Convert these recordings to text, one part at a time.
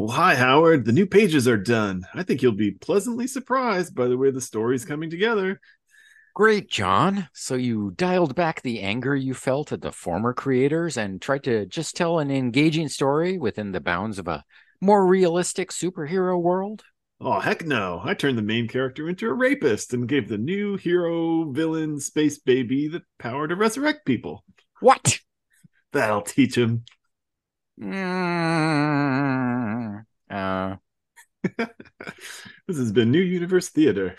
Well, hi, Howard. The new pages are done. I think you'll be pleasantly surprised by the way the story's coming together. Great, John. So you dialed back the anger you felt at the former creators and tried to just tell an engaging story within the bounds of a more realistic superhero world? Oh, heck no. I turned the main character into a rapist and gave the new hero villain space baby the power to resurrect people. What? That'll teach him. Mm, This has been New Universe Theater.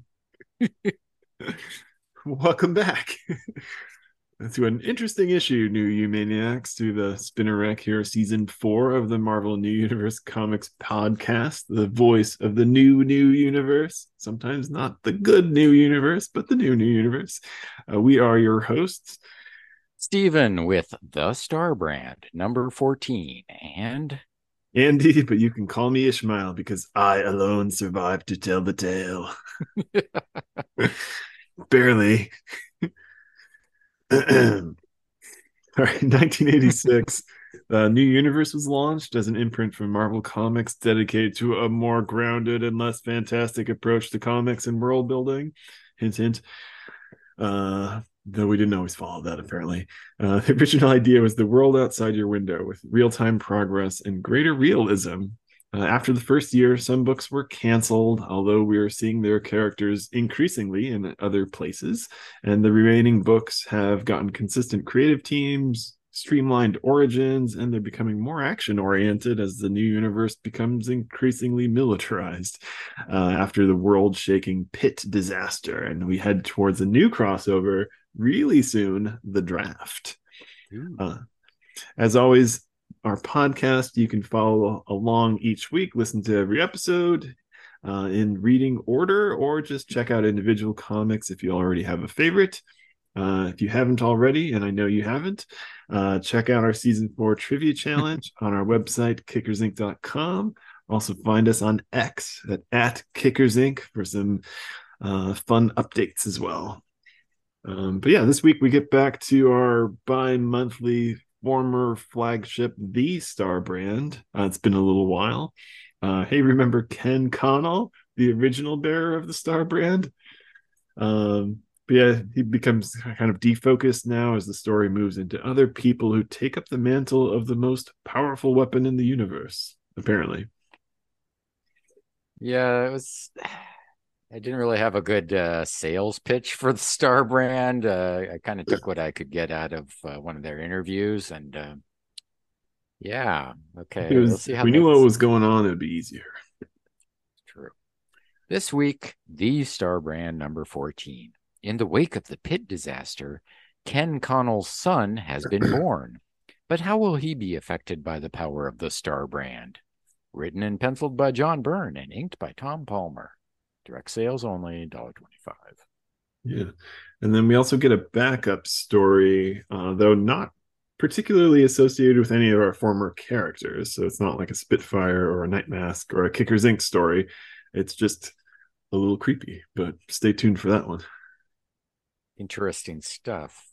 Welcome back to an interesting issue, New You Maniacs, to the Spinner Rack here, season 4 of the Marvel New Universe Comics podcast, the voice of the new universe. Sometimes not the good new universe, but the new universe. We are your hosts. Stephen with the Star Brand, number 14. And Andy, but you can call me Ishmael because I alone survived to tell the tale. Barely. All right, 1986, New Universe was launched as an imprint from Marvel Comics dedicated to a more grounded and less fantastic approach to comics and world building. Hint, hint. Though we didn't always follow that, apparently. The original idea was the world outside your window with real time progress and greater realism. After the first year, some books were canceled, although we are seeing their characters increasingly in other places. And the remaining books have gotten consistent creative teams, streamlined origins, and they're becoming more action oriented as the new universe becomes increasingly militarized after the world shaking pit disaster. And we head towards a new crossover really soon, the draft. ooh, Uh, as always, our podcast, you can follow along each week, listen to every episode in reading order, or just check out individual comics if you already have a favorite. If you haven't already, and I know you haven't, check out our season 4 trivia challenge on our website, kickersinc.com. Also, find us on X at KickersInc for some fun updates as well. But yeah, this week we get back to our bi-monthly former flagship, the Star Brand. It's been a little while. Hey, remember Ken Connell, the original bearer of the Star Brand? But yeah, he becomes kind of defocused now as the story moves into other people who take up the mantle of the most powerful weapon in the universe, apparently. yeah, it was. I didn't really have a good sales pitch for the Star Brand. I kind of took what I could get out of one of their interviews, and yeah, It okay, we'll was see if how we knew what that's was going on, it'd be easier. true. This week, the Star Brand number 14. In the wake of the pit disaster, Ken Connell's son has been born. But how will he be affected by the power of the Star Brand? Written and penciled by John Byrne and inked by Tom Palmer. Direct sales only, $1.25. Yeah. And then we also get a backup story, though not particularly associated with any of our former characters. So it's not like a Spitfire or a Night Mask or a Kickers Inc. story. It's just a little creepy, but stay tuned for that one. Interesting stuff.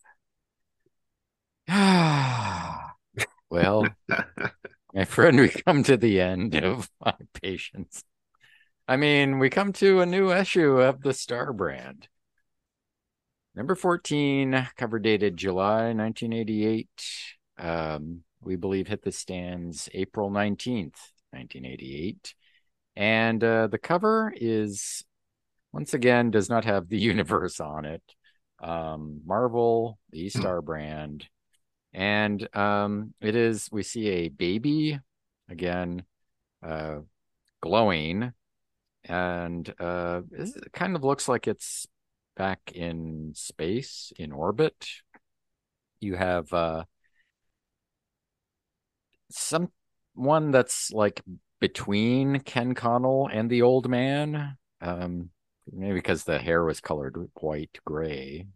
Well, my friend, we come to the end of my patience. I mean, we come to a new issue of the Star Brand. Number 14, cover dated July 1988. We believe hit the stands April 19th, 1988. And the cover is, once again, does not have the universe on it. Marvel, the Star Brand. And it is, we see a baby, again, uh, glowing. And it kind of looks like it's back in space, in orbit. You have someone that's like between Ken Connell and the old man. Maybe because the hair was colored white gray.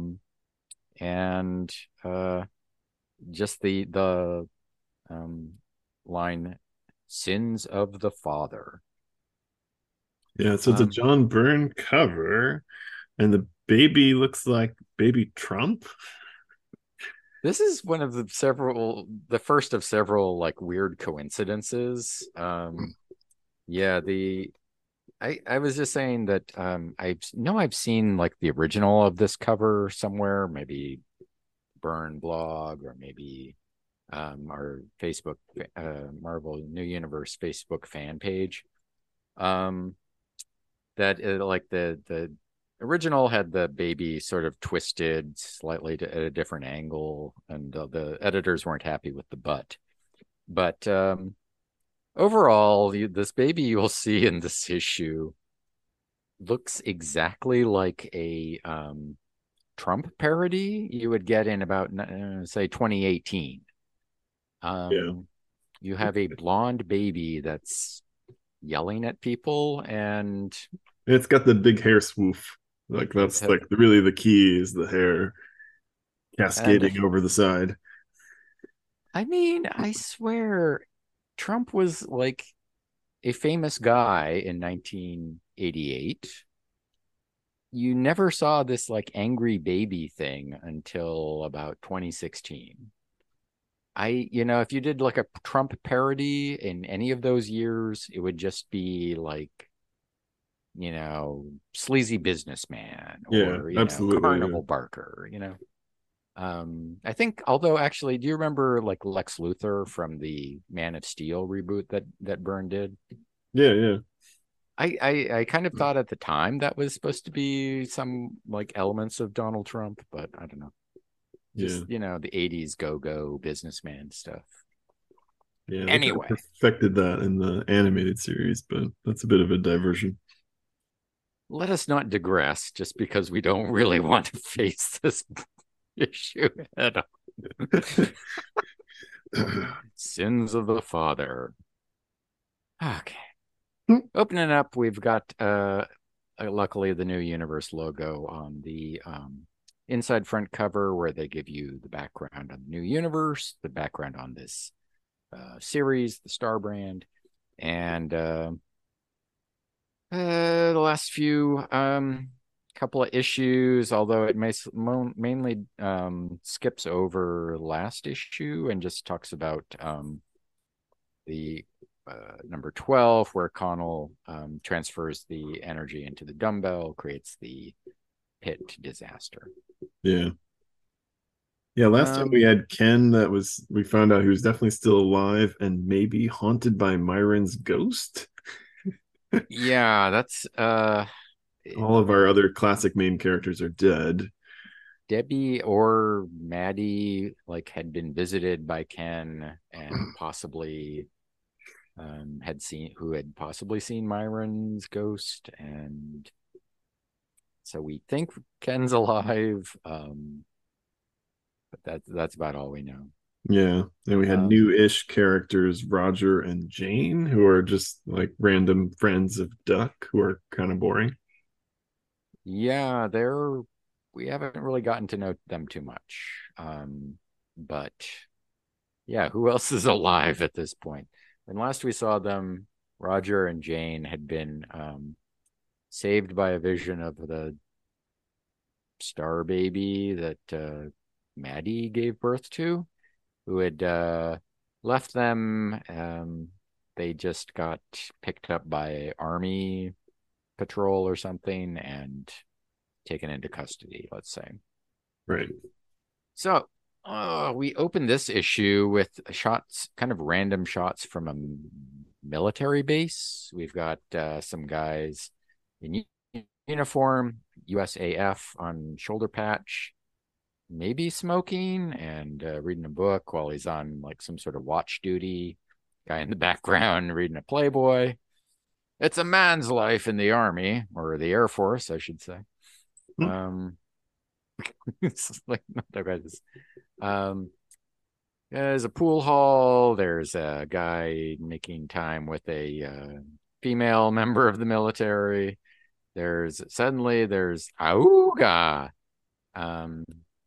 And just the um, line "Sins of the Father." Yeah, so it's a Um, John Byrne cover, and the baby looks like baby Trump. This is one of the first of several like weird coincidences. Yeah, I was just saying that I've seen like the original of this cover somewhere, maybe Burn blog or maybe our Facebook Marvel New Universe Facebook fan page. Um, that like the original had the baby sort of twisted slightly at a different angle, and the editors weren't happy with the butt. But overall, this baby you'll see in this issue looks exactly like a Trump parody you would get in about say 2018. Yeah. You have a blonde baby that's yelling at people, and And it's got the big hair swoof. Like it that's like really the key is the hair and cascading over the side. I mean, I swear Trump was like a famous guy in 1988. You never saw this like angry baby thing until about 2016. If you did like a Trump parody in any of those years, it would just be like, sleazy businessman Yeah, or, absolutely. Yeah. carnival barker. I think, although actually, do you remember like Lex Luthor from the Man of Steel reboot that Byrne did? Yeah, yeah. I kind of thought at the time that was supposed to be some like elements of Donald Trump, but I don't know. Yeah. Just, the 80s go-go businessman stuff. Yeah, they kind of Anyway, perfected that in the animated series, but that's a bit of a diversion. let us not digress just because we don't really want to face this issue head on. Sins of the father. Okay. Opening up, we've got luckily the New Universe logo on the inside front cover, where they give you the background on the New Universe, the background on this series, the Star brand, and the last few couple of issues, although it mainly skips over last issue and just talks about the number 12, where Connell transfers the energy into the dumbbell, creates the pit disaster. Yeah. Yeah, last time we had Ken, we found out he was definitely still alive and maybe haunted by Myron's ghost. Yeah, that's All of our other classic main characters are dead. Debbie or Maddie like had been visited by Ken and possibly had possibly seen Myron's ghost, and so we think Ken's alive. But that's about all we know. Yeah. And we had Um, new-ish characters, Roger and Jane, who are just like random friends of Duck who are kind of boring. yeah, we haven't really gotten to know them too much. But yeah, who else is alive at this point? When last we saw them, Roger and Jane had been saved by a vision of the star baby that Maddie gave birth to, who had left them. They just got picked up by Army patrol or something and taken into custody, let's say. Right. So we opened this issue with shots, kind of random shots from a military base. We've got some guys in uniform, USAF on shoulder patch, maybe smoking and reading a book while he's on like some sort of watch duty. Guy in the background reading a Playboy. It's a man's life in the Army, or the Air Force, I should say. It's like there's a pool hall. There's a guy making time with a female member of the military. There's auga, um,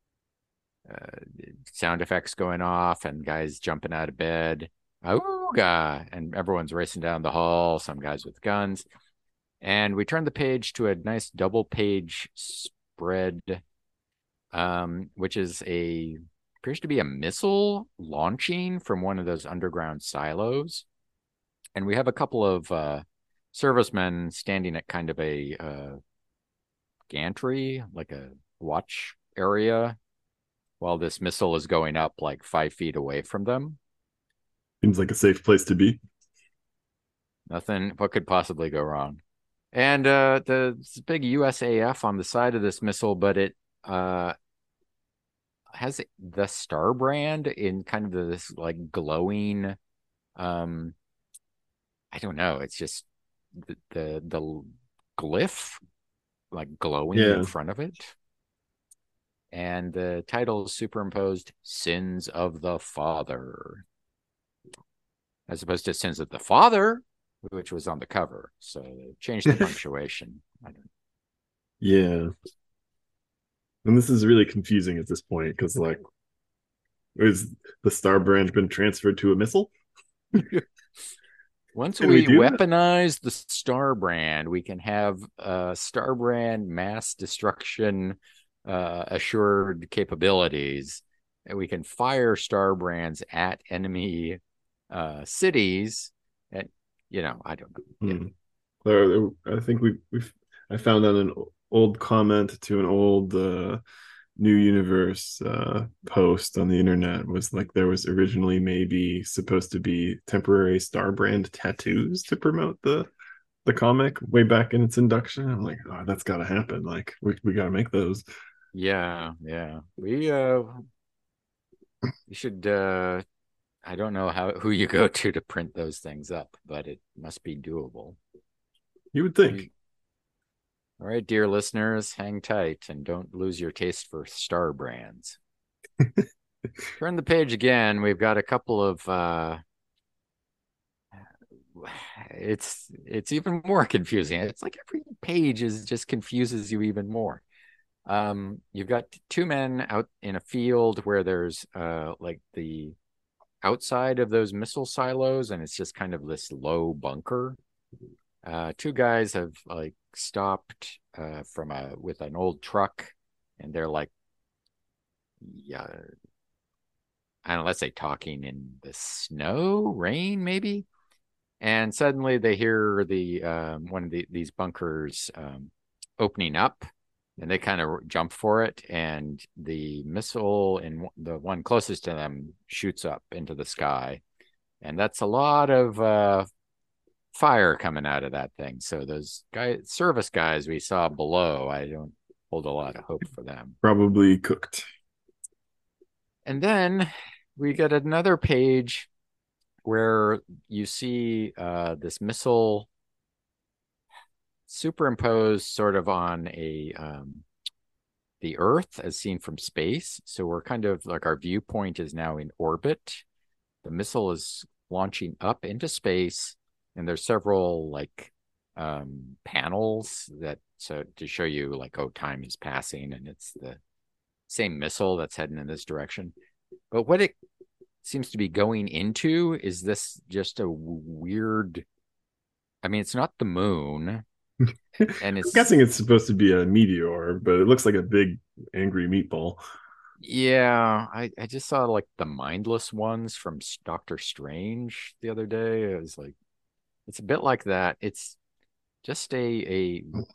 sound effects going off, and guys jumping out of bed. Auga, and everyone's racing down the hall. Some guys with guns, and we turn the page to a nice double page spread, which is a appears to be a missile launching from one of those underground silos. And we have a couple of servicemen standing at kind of a gantry, like a watch area, while this missile is going up like 5 feet away from them. Seems like a safe place to be. Nothing, what could possibly go wrong? And the big USAF on the side of this missile, but it has the star brand in kind of this like glowing. I don't know. It's just the glyph like glowing in front of it. And the title is superimposed Sins of the Father, as opposed to Sins of the Father, which was on the cover. So they changed the punctuation. Yeah. And this is really confusing at this point because, like, is the star brand been transferred to a missile? Once we weaponize the star brand, we can have star brand mass destruction assured capabilities. And we can fire star brands at enemy cities. And, I don't know. I think I found out an old comment to an old New Universe post on the internet was like there was originally maybe supposed to be temporary star brand tattoos to promote the comic way back in its induction. I'm like, oh, that's got to happen. Like we got to make those. Yeah. We should. I don't know who you go to print those things up, but it must be doable. You would think. All right, dear listeners, hang tight and don't lose your taste for star brands. Turn the page again. We've got a couple of it's even more confusing. It's like every page just confuses you even more. You've got two men out in a field where there's like the outside of those missile silos, and it's just kind of this low bunker. Two guys have like stopped with an old truck, and they're like, yeah, I don't know, let's say talking in the snow, rain, maybe. And suddenly they hear the one of these bunkers opening up, and they kind of jump for it, and the missile in the one closest to them shoots up into the sky, and that's a lot of fire coming out of that thing. So those service guys we saw below, I don't hold a lot of hope for them. Probably cooked. And then we get another page where you see this missile superimposed sort of on the Earth as seen from space. So we're kind of like our viewpoint is now in orbit. The missile is launching up into space, and there's several like panels to show you like, oh, time is passing, and it's the same missile that's heading in this direction. But what it seems to be going into is this just a weird, I mean, it's not the moon. And I'm guessing it's supposed to be a meteor, but it looks like a big angry meatball. Yeah, I just saw like the mindless ones from Doctor Strange the other day. It was like, it's a bit like that. It's just you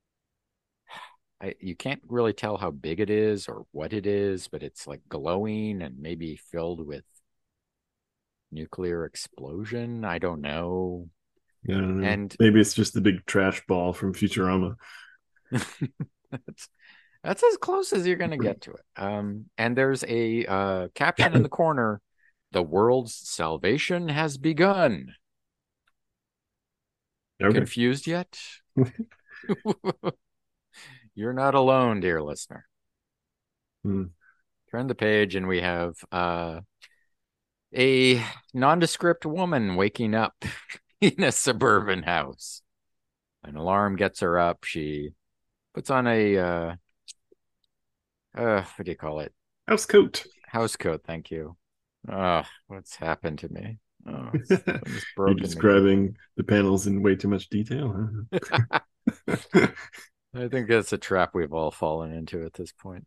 can't really tell how big it is or what it is, but it's like glowing and maybe filled with nuclear explosion. I don't know. I don't know. And maybe it's just the big trash ball from Futurama. That's as close as you're going to get to it. And there's a caption in the corner: "The world's salvation has begun." Okay. Confused yet? You're not alone, dear listener. Turn the page, and we have a nondescript woman waking up in a suburban house. An alarm gets her up. She puts on a what do you call it? House coat. House coat. Thank you. What's happened to me? You're describing the panels in way too much detail. I think that's a trap we've all fallen into at this point.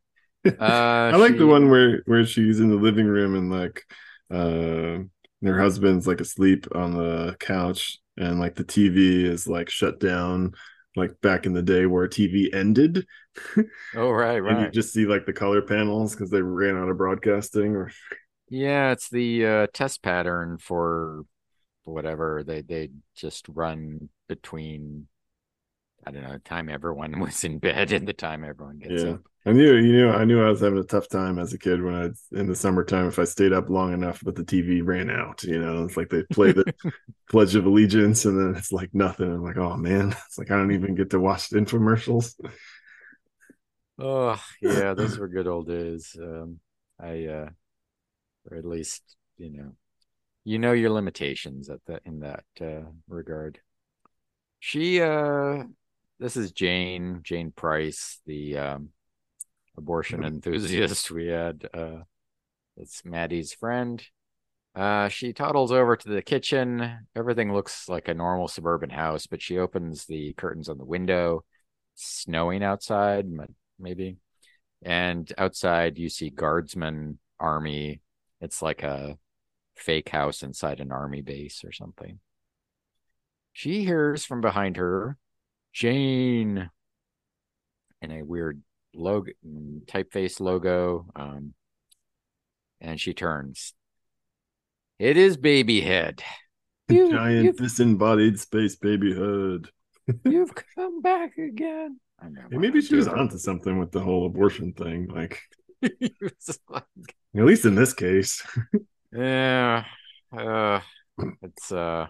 I like the one where she's in the living room and like her husband's like asleep on the couch and like the TV is like shut down like back in the day where TV ended. Oh, right, And you right. just see like the color panels because they ran out of broadcasting or Yeah, it's the test pattern for whatever they just run between, I don't know, time everyone was in bed and the time everyone gets yeah. up. I knew I was having a tough time as a kid when I in the summertime if I stayed up long enough, but the TV ran out. It's like they play the Pledge of Allegiance and then it's like nothing. I'm like, oh man, it's like I don't even get to watch the infomercials. Oh, yeah, those were good old days. I or at least, you know your limitations at that in that regard. She This is Jane Price, the abortion enthusiast we had. It's Maddie's friend. She toddles over to the kitchen. Everything looks like a normal suburban house, but she opens the curtains on the window. Snowing outside, maybe. And outside, you see guardsmen, army. It's like a fake house inside an army base or something. She hears from behind her, Jane, in a weird logo, typeface logo. And she turns. It is Babyhead. Giant disembodied space baby hood. You've come back again. I know, Hey, want maybe to she do was her. onto something with the whole abortion thing. Like, Like, at least in this case. yeah, uh, it's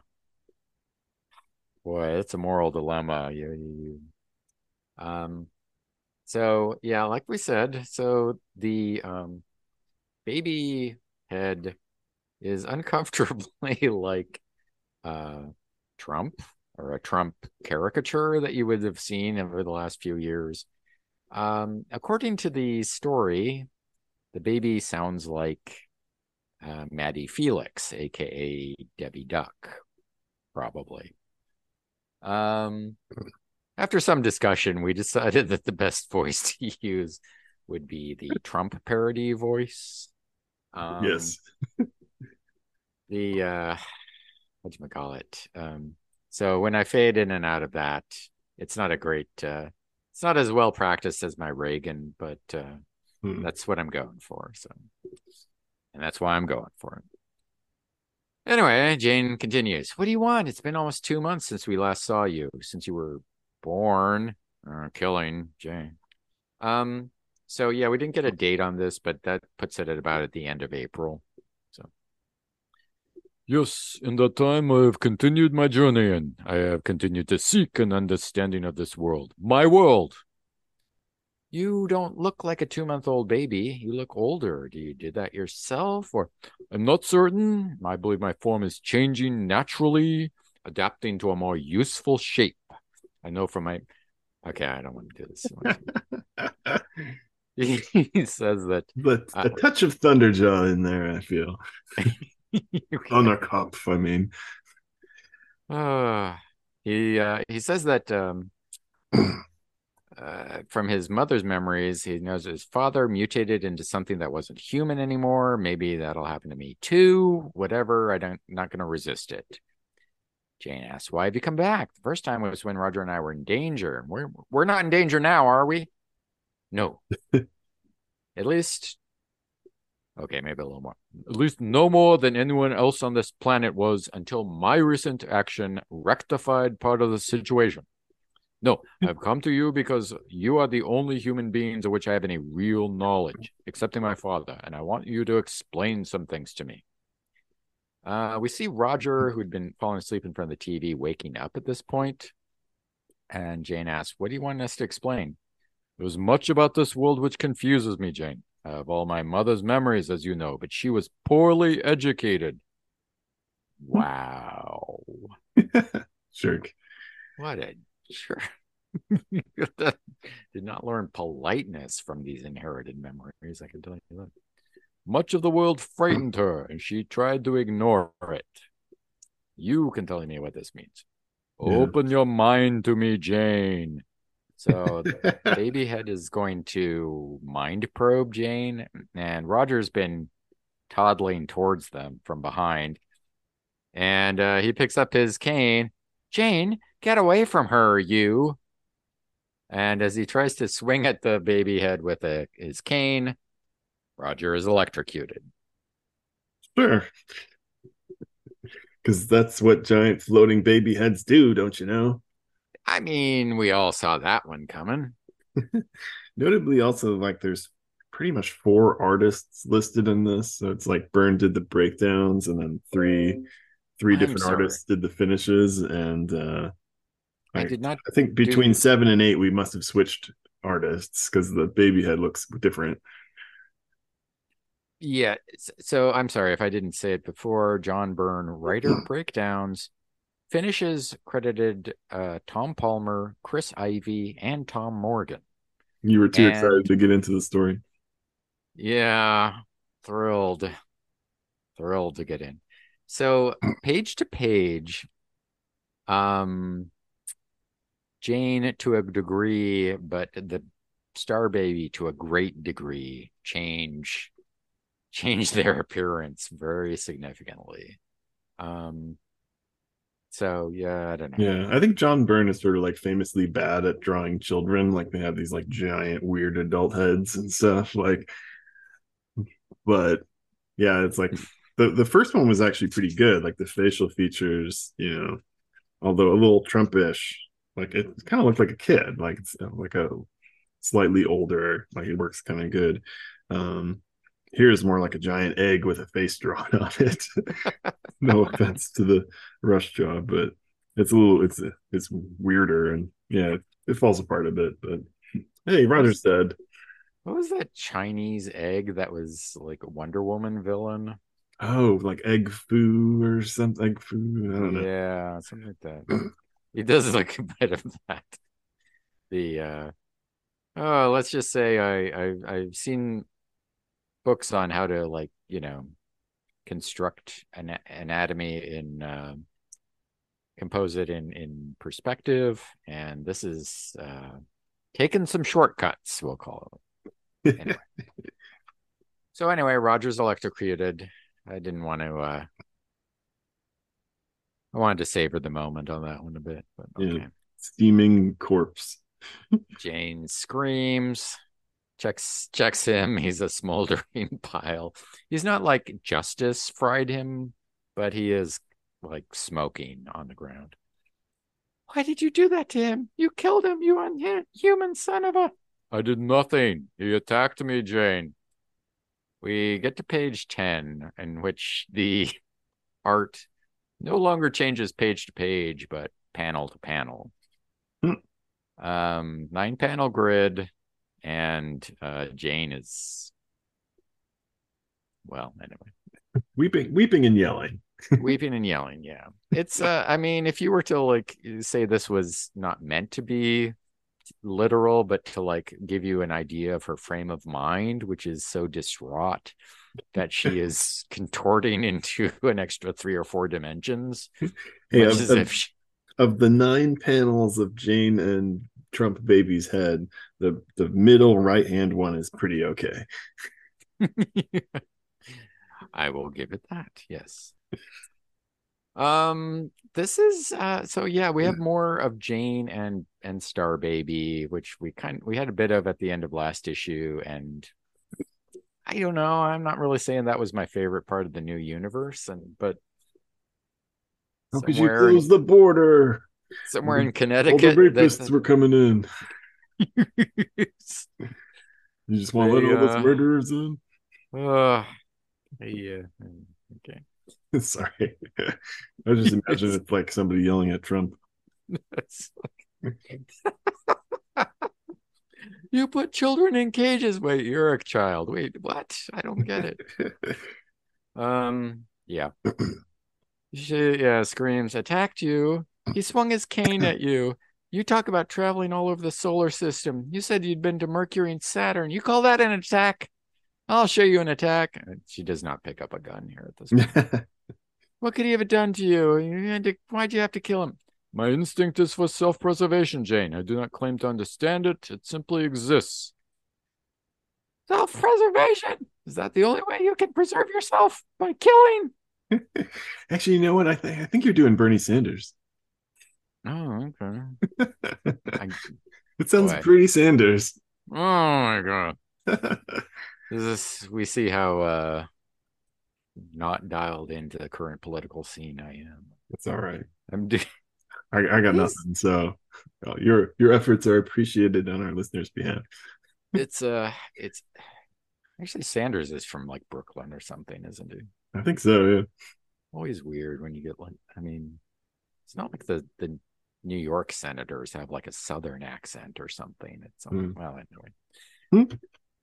boy, it's a moral dilemma. Um, so yeah, like we said, so the baby head is uncomfortably like uh Trump, or a Trump caricature that you would have seen over the last few years. According to the story, the baby sounds like Maddie Felix, aka Debbie Duck, probably. Um, After some discussion, we decided that the best voice to use would be the Trump parody voice. Um, Yes. the what do you call it? So when I fade in and out of that, it's not a great. It's not as well practiced as my Reagan, but Hmm. that's what I'm going for. So, and that's why I'm going for it. Anyway, Jane continues. What do you want? It's been almost 2 months since we last saw you, since you were born. Killing Jane. Um, so yeah, we didn't get a date on this, but that puts it at the end of April. So yes, in that time I have continued my journey and I have continued to seek an understanding of this world. My world. You don't look like a 2-month-old baby. You look older. Do you did that yourself? Or I'm not certain. I believe my form is changing naturally, adapting to a more useful shape. I know from my okay, I don't want to do this. He says that But a touch of Thunderjaw in there, I feel. On a cup, I mean. uh, he says that from his mother's memories, he knows his father mutated into something that wasn't human anymore. Maybe that'll happen to me too. Whatever. Not going to resist it. Jane asks, "Why have you come back? The first time was when Roger and I were in danger. We're not in danger now, are we?" No. At least, okay, maybe a little more. At least no more than anyone else on this planet was until my recent action rectified part of the situation. No, I've come to you because you are the only human beings of which I have any real knowledge, excepting my father, and I want you to explain some things to me. We see Roger, who'd been falling asleep in front of the TV, waking up at this point, and Jane asks, "What do you want us to explain?" "There's much about this world which confuses me, Jane. I have all my mother's memories, as you know, but she was poorly educated." Wow. Jerk. What a sure. Did not learn politeness from these inherited memories, I can tell you that. Much of the world frightened her, and she tried to ignore it. You can tell me what this means. Yeah. Open your mind to me, Jane. So the baby head is going to mind probe Jane, and Roger's been toddling towards them from behind. And he picks up his cane. Jane, get away from her, you. And as he tries to swing at the baby head with his cane, Roger is electrocuted. Sure, because that's what giant floating baby heads do, don't you know? I mean, we all saw that one coming. Notably, also, like, there's pretty much four artists listed in this. So it's like Byrne did the breakdowns, and then three I'm different sorry. artists did the finishes. And I I did not I think do. between 7 and 8, we must have switched artists because the baby head looks different. Yeah. So I'm sorry if I didn't say it before. John Byrne, writer breakdowns, finishes credited Tom Palmer, Chris Ivy, and Tom Morgan. You were too excited And to get into the story. yeah, thrilled, thrilled to get in. So page to page, um, Jane to a degree, but the Star Baby to a great degree change their appearance very significantly. Um, so yeah, I don't know. Yeah, I think John Byrne is sort of like famously bad at drawing children. Like they have these like giant weird adult heads and stuff. Like, but yeah, it's like the first one was actually pretty good. Like the facial features, although a little Trumpish, like it kind of looked like a kid. Like it's like a slightly older. Like it works kind of good. Um, Here's more like a giant egg with a face drawn on it. No offense to the rush job, but it's weirder and yeah, it falls apart a bit. But hey, What Roger was said, what was that Chinese egg that was like a Wonder Woman villain? oh, like egg foo or something. Egg foo. I don't know. Yeah, something like that. He does look a bit of that. The oh, let's just say I've seen books on how to like, construct an anatomy in compose it in perspective, and this is taking some shortcuts, we'll call it. Anyway. So anyway, Roger's electrocuted. I didn't want to I wanted to savor the moment on that one a bit, but Yeah, okay. steaming corpse. Jane screams, checks him. He's a smoldering pile. He's not like justice fried him, but he is like smoking on the ground. Why did you do that to him? You killed him, you unhuman son of a. I did nothing. He attacked me, Jane. We get to page 10, in which the art no longer changes page to page, but panel to panel. 9 panel grid, and Jane is, well, anyway, Weeping and yelling. weeping and yelling. Yeah, it's I mean, if you were to like say this was not meant to be literal, but to like give you an idea of her frame of mind, which is so distraught that she is contorting into an extra 3 or 4 dimensions, Hey, much as if she... of the 9 panels of Jane and Trump baby's head, the middle right hand one is pretty okay. I will give it that. Yes. This is so yeah, we have more of Jane and Star Baby, which we had a bit of at the end of last issue, and I don't know, I'm not really saying that was my favorite part of the new universe, but How could you somewhere in close the border? somewhere in All the Connecticut rapists were coming in. You just want to let they all those murderers in? uh yeah, okay. Sorry. I just imagine it's like somebody yelling at Trump. You put children in cages. Wait, you're a child. Wait, what? I don't get it. Yeah. She, yeah, screams, attacked you. He swung his cane at you. You talk about traveling all over the solar system. You said you'd been to Mercury and Saturn. You call that an attack? I'll show you an attack. She does not pick up a gun here at this point. What could he have done to you? Why'd you have to kill him? My instinct is for self-preservation, Jane. I do not claim to understand it. It simply exists. Self-preservation? Is that the only way you can preserve yourself? By killing? Actually, you know what? I think you're doing Bernie Sanders. Oh, okay. It sounds Boy. pretty Sanders. Oh my god. We see how not dialed into the current political scene I am. It's all right. I'm do- I got He's nothing. So your efforts are appreciated on our listeners' behalf. it's actually Sanders is from like Brooklyn or something, isn't he? I think so. Yeah. Always weird when you get like, I mean, it's not like the New York senators have like a southern accent or something. It's well, anyway. Hmm.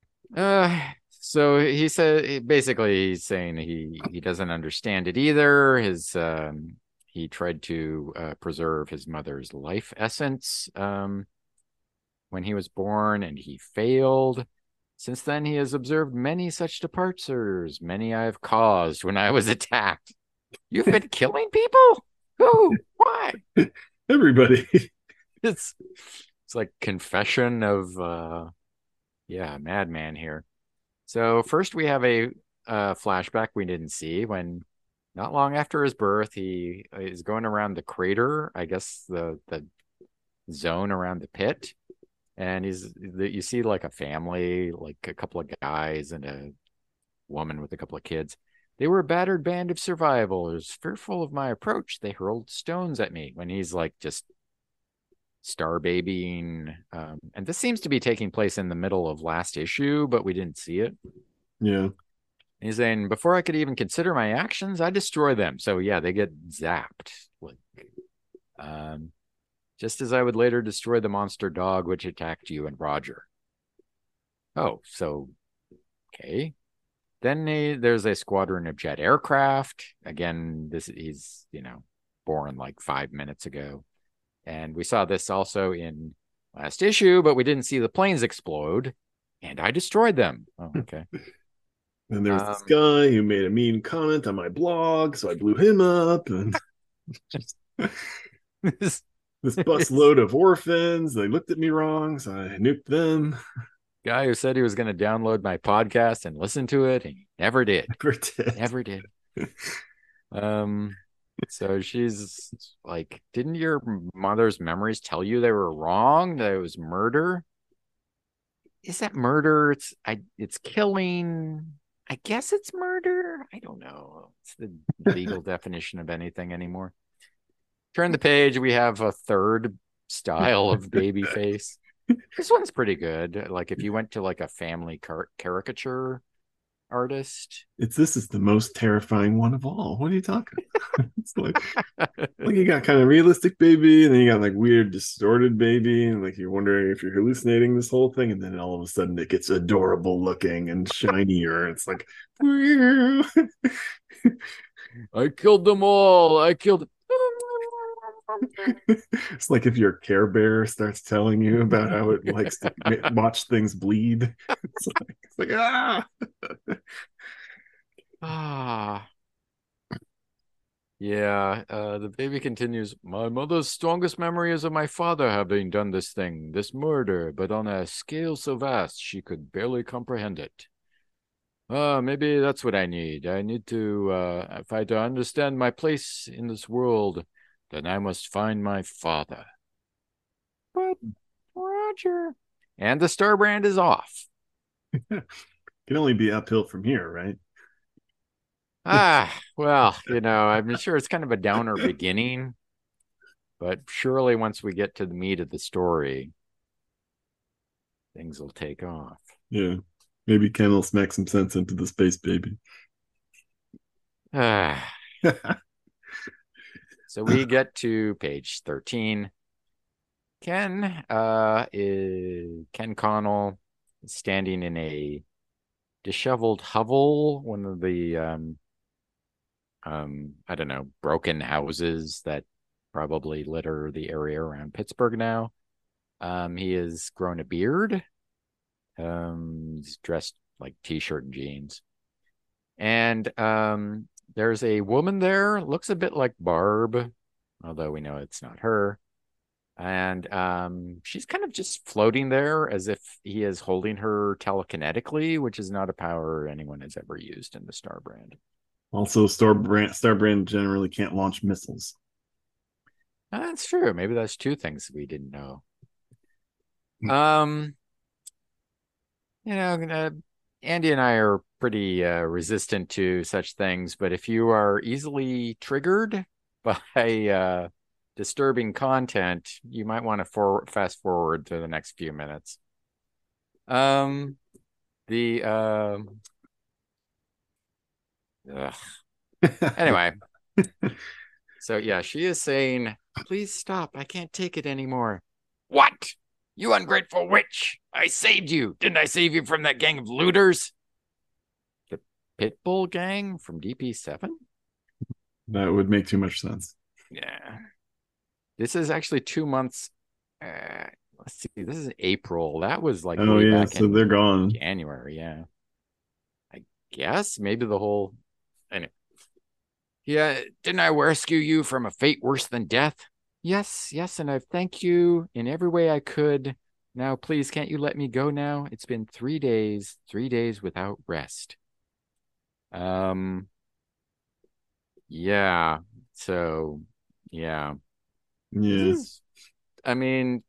So he said basically he's saying he doesn't understand it either. He tried to preserve his mother's life essence when he was born, and he failed. Since then, he has observed many such departures. Many I have caused when I was attacked. You've been killing people? Who? Why? Everybody. It's like confession of madman here. So first we have a flashback we didn't see when not long after his birth, he is going around the crater, I guess the zone around the pit, and you see like a family, like a couple of guys and a woman with a couple of kids. They were a battered band of survivors. Fearful of my approach, they hurled stones at me. When he's like just star babying, and this seems to be taking place in the middle of last issue, but we didn't see it. Yeah. He's saying, before I could even consider my actions, I destroy them. So yeah, they get zapped. Like, just as I would later destroy the monster dog which attacked you and Roger. Oh, so okay. Then there's a squadron of jet aircraft. Again, he's born like 5 minutes ago. And we saw this also in last issue, but we didn't see the planes explode. And I destroyed them. Oh, okay. And there was this guy who made a mean comment on my blog, so I blew him up. And this busload of orphans, they looked at me wrong, so I nuked them. Guy who said he was going to download my podcast and listen to it, and he never did. Never did. So she's like, didn't your mother's memories tell you they were wrong? That it was murder? Is that murder? It's killing. I guess it's murder. I don't know. It's the legal definition of anything anymore. Turn the page. We have a third style of baby face. This one's pretty good. Like if you went to like a family caricature artist. This is the most terrifying one of all. What are you talking about? It's like you got kind of realistic baby, and then you got like weird distorted baby, and like you're wondering if you're hallucinating this whole thing, and then all of a sudden it gets adorable looking and shinier. It's like I killed them all. I killed. It's like if your Care Bear starts telling you about how it likes to watch things bleed. It's like Yeah, the baby continues. My mother's strongest memory is of my father having done this thing, this murder, but on a scale so vast she could barely comprehend it. Maybe that's what I need. I need to, if I to understand my place in this world, then I must find my father. But Roger. And the star brand is off. Can only be uphill from here, right? Well, I'm sure it's kind of a downer beginning, but surely once we get to the meat of the story, things will take off. Yeah. Maybe Ken will smack some sense into the space baby. So we get to page 13. Ken Connell is standing in a disheveled hovel, one of the I don't know, broken houses that probably litter the area around Pittsburgh now. He has grown a beard. He's dressed like t-shirt and jeans. And there's a woman there, looks a bit like Barb, although we know it's not her. And she's kind of just floating there as if he is holding her telekinetically, which is not a power anyone has ever used in the Starbrand. Also, Starbrand generally can't launch missiles. That's true. Maybe that's two things we didn't know. Um, Andy and I are pretty resistant to such things, but if you are easily triggered by disturbing content, you might want to fast forward to the next few minutes. The Anyway, so yeah, she is saying, "Please stop! I can't take it anymore." What? You ungrateful witch! I saved you! Didn't I save you from that gang of looters? The Pitbull gang from DP7? That would make too much sense. Yeah. This is actually 2 months. Let's see. This is April. That was like Oh way yeah, back so in they're gone. January. Yeah. I guess maybe the whole. Anyway. Yeah. Didn't I rescue you from a fate worse than death? Yes, yes, and I've thanked you in every way I could. Now, please, can't you let me go now? It's been 3 days without rest. Yeah. So, yeah. This Yeah, is, I mean,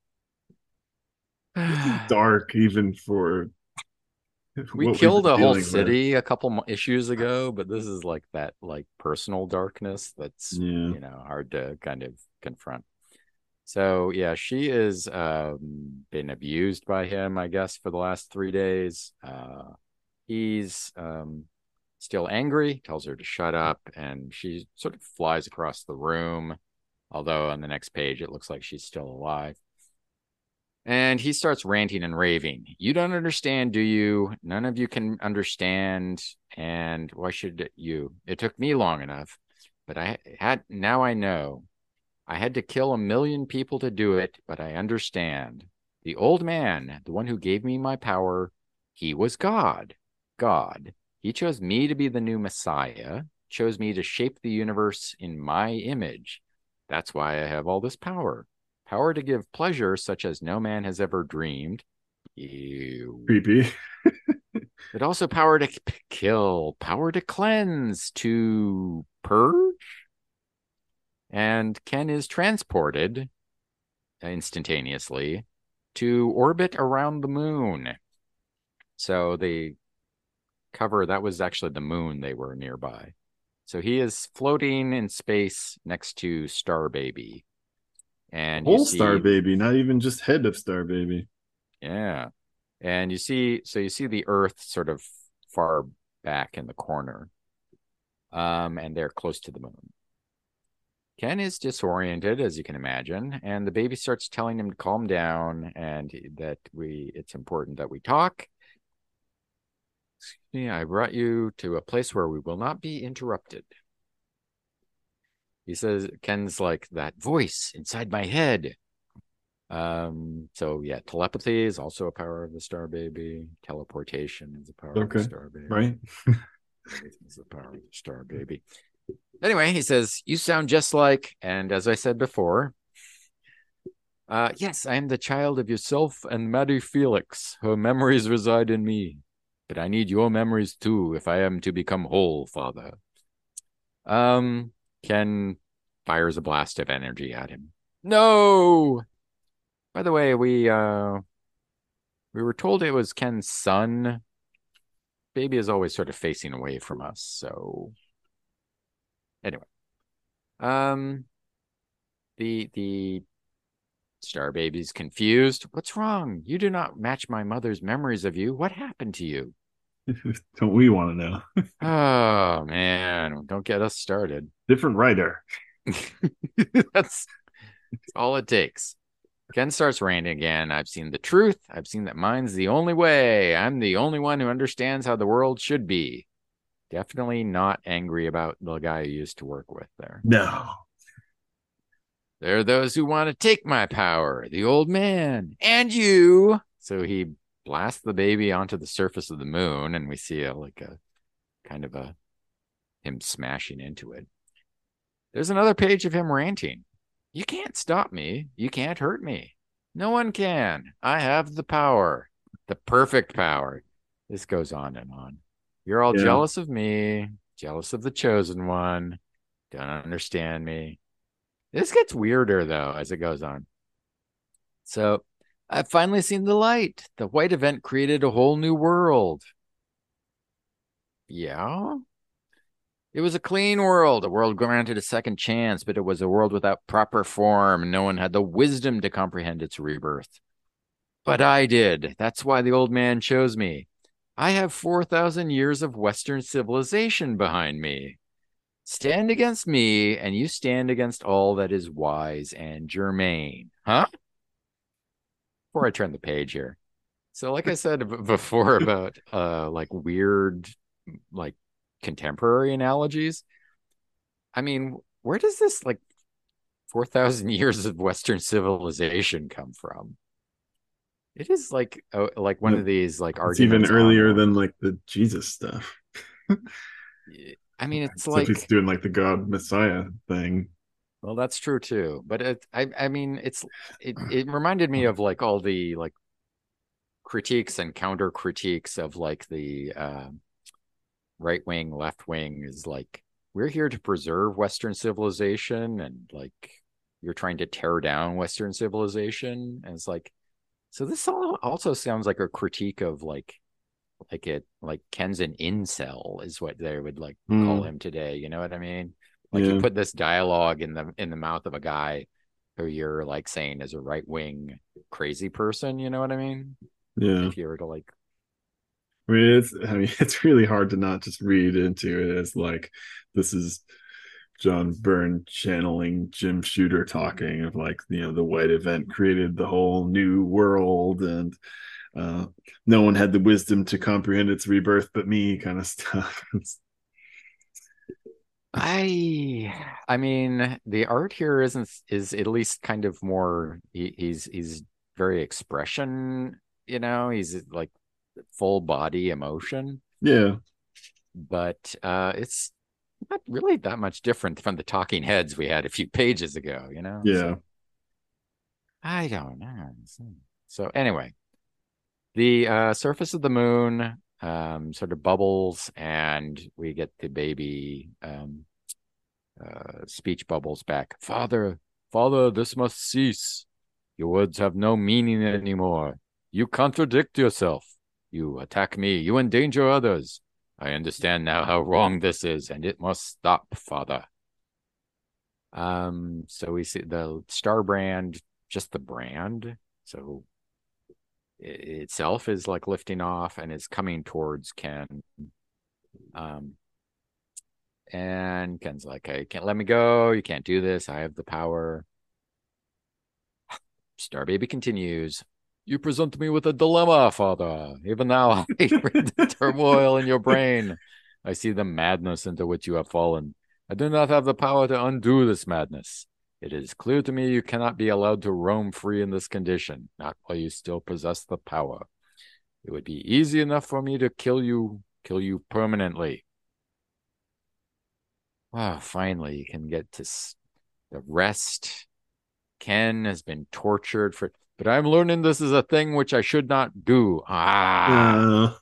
this is dark even for we what we've killed been a whole dealing with. city a couple issues ago, but this is like that, like personal darkness that's, Yeah, hard to kind of confront. So yeah, she is been abused by him, I guess, for the last 3 days. He's still angry, tells her to shut up, and she sort of flies across the room. Although on the next page, it looks like she's still alive. And he starts ranting and raving. You don't understand, do you? None of you can understand. And why should you? It took me long enough, but now I know. I had to kill 1 million people to do it, but I understand. The old man, the one who gave me my power, he was God. God. He chose me to be the new Messiah, chose me to shape the universe in my image. That's why I have all this power. Power to give pleasure such as no man has ever dreamed. Ew. creepy. But also power to kill, power to cleanse, to purge. And Ken is transported instantaneously to orbit around the moon. So the cover, that was actually the moon they were nearby. So he is floating in space next to Star Baby. And you Whole Star see, Baby, not even just head of Star Baby. yeah. And you see the Earth sort of far back in the corner. And they're close to the moon. Ken is disoriented, as you can imagine, and the baby starts telling him to calm down and that it's important that we talk. Yeah, I brought you to a place where we will not be interrupted. He says, Ken's like, that voice inside my head. So yeah, telepathy is also a power of the Star Baby. Teleportation is a power of the Okay, Star Baby. right? Everything is the power of the Star Baby. Anyway, he says, you sound just like, and as I said before, yes, I am the child of yourself and Maddie Felix. Her memories reside in me. But I need your memories too if I am to become whole, Father. Ken fires a blast of energy at him. No! By the way, we were told it was Ken's son. Baby is always sort of facing away from us, so anyway. The Star Baby's confused. What's wrong? You do not match my mother's memories of you. What happened to you? Don't we want to know? Oh man, don't get us started. Different writer. That's all it takes. Ken starts ranting again. I've seen the truth. I've seen that mine's the only way. I'm the only one who understands how the world should be. Definitely not angry about the guy who used to work with there. No. There are those who want to take my power, the old man, and you. So he blasts the baby onto the surface of the moon, and we see a kind of him smashing into it. There's another page of him ranting. You can't stop me. You can't hurt me. No one can. I have the power, the perfect power. This goes on and on. You're all Yeah. jealous of me, jealous of the chosen one. Don't understand me. This gets weirder, though, as it goes on. So I've finally seen the light. The white event created a whole new world. Yeah. It was a clean world, a world granted a second chance, but it was a world without proper form. No one had the wisdom to comprehend its rebirth. But I did. That's why the old man chose me. I have 4,000 years of Western civilization behind me. Stand against me, and you stand against all that is wise and germane. Huh? Before I turn the page here. So, like I said before about like weird, like contemporary analogies, I mean, where does this like 4,000 years of Western civilization come from? It is like one of these like It's even arguments earlier online. than like the Jesus stuff. I mean, it's So if he's like, doing like the God Messiah thing. well, that's true too. But I mean, it reminded me of like all the like critiques and counter critiques of like the right wing, left wing is like, we're here to preserve Western civilization, and like you're trying to tear down Western civilization. And it's like, so this also sounds like a critique of like it like Ken's an incel is what they would like call Mm, him today. You know what I mean? Like you yeah, put this dialogue in the mouth of a guy who you're like saying is a right wing crazy person. You know what I mean? yeah. If you were to like, I mean, it's really hard to not just read into it as like this is John Byrne channeling Jim Shooter talking of like, the white event created the whole new world and uh no one had the wisdom to comprehend its rebirth but me kind of stuff. I mean, the art here is at least kind of more. He's very expression. He's like full body emotion, Yeah, but it's not really that much different from the talking heads we had a few pages ago. yeah. So I don't know. So anyway, the surface of the moon sort of bubbles, and we get the baby speech bubbles back. Father, Father, this must cease. Your words have no meaning anymore. You contradict yourself. You attack me. You endanger others. I understand now how wrong this is, and it must stop, Father. So we see the star brand, just the brand. So itself is like lifting off and is coming towards Ken. Um, and Ken's like, "Hey, can't let me go. You can't do this. I have the power." Star Baby continues. You present me with a dilemma, Father. Even now, I read the turmoil in your brain. I see the madness into which you have fallen. I do not have the power to undo this madness. It is clear to me you cannot be allowed to roam free in this condition, not while you still possess the power. It would be easy enough for me to kill you permanently. Ah, finally, you can get to the rest. Ken has been tortured but I'm learning this is a thing which I should not do. Ah, uh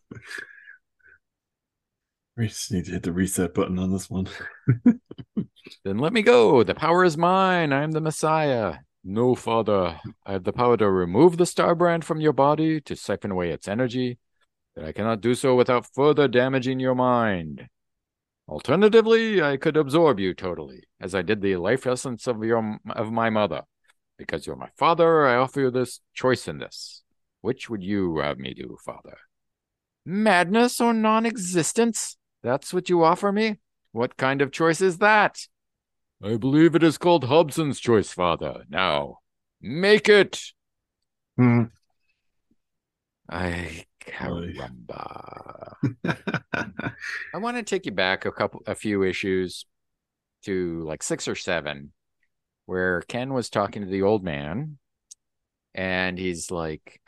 we just need to hit the reset button on this one. then let me go. The power is mine. I am the Messiah. No, Father. I have the power to remove the star brand from your body, to siphon away its energy, but I cannot do so without further damaging your mind. Alternatively, I could absorb you totally, as I did the life essence of my mother. Because you're my father, I offer you this choice in this. Which would you have me do, Father? Madness or non-existence? That's what you offer me? What kind of choice is that? I believe it is called Hobson's choice, Father. Now, make it. Hmm. Ay, Oy. caramba. I want to take you back a few issues to like 6 or 7, where Ken was talking to the old man, and he's like,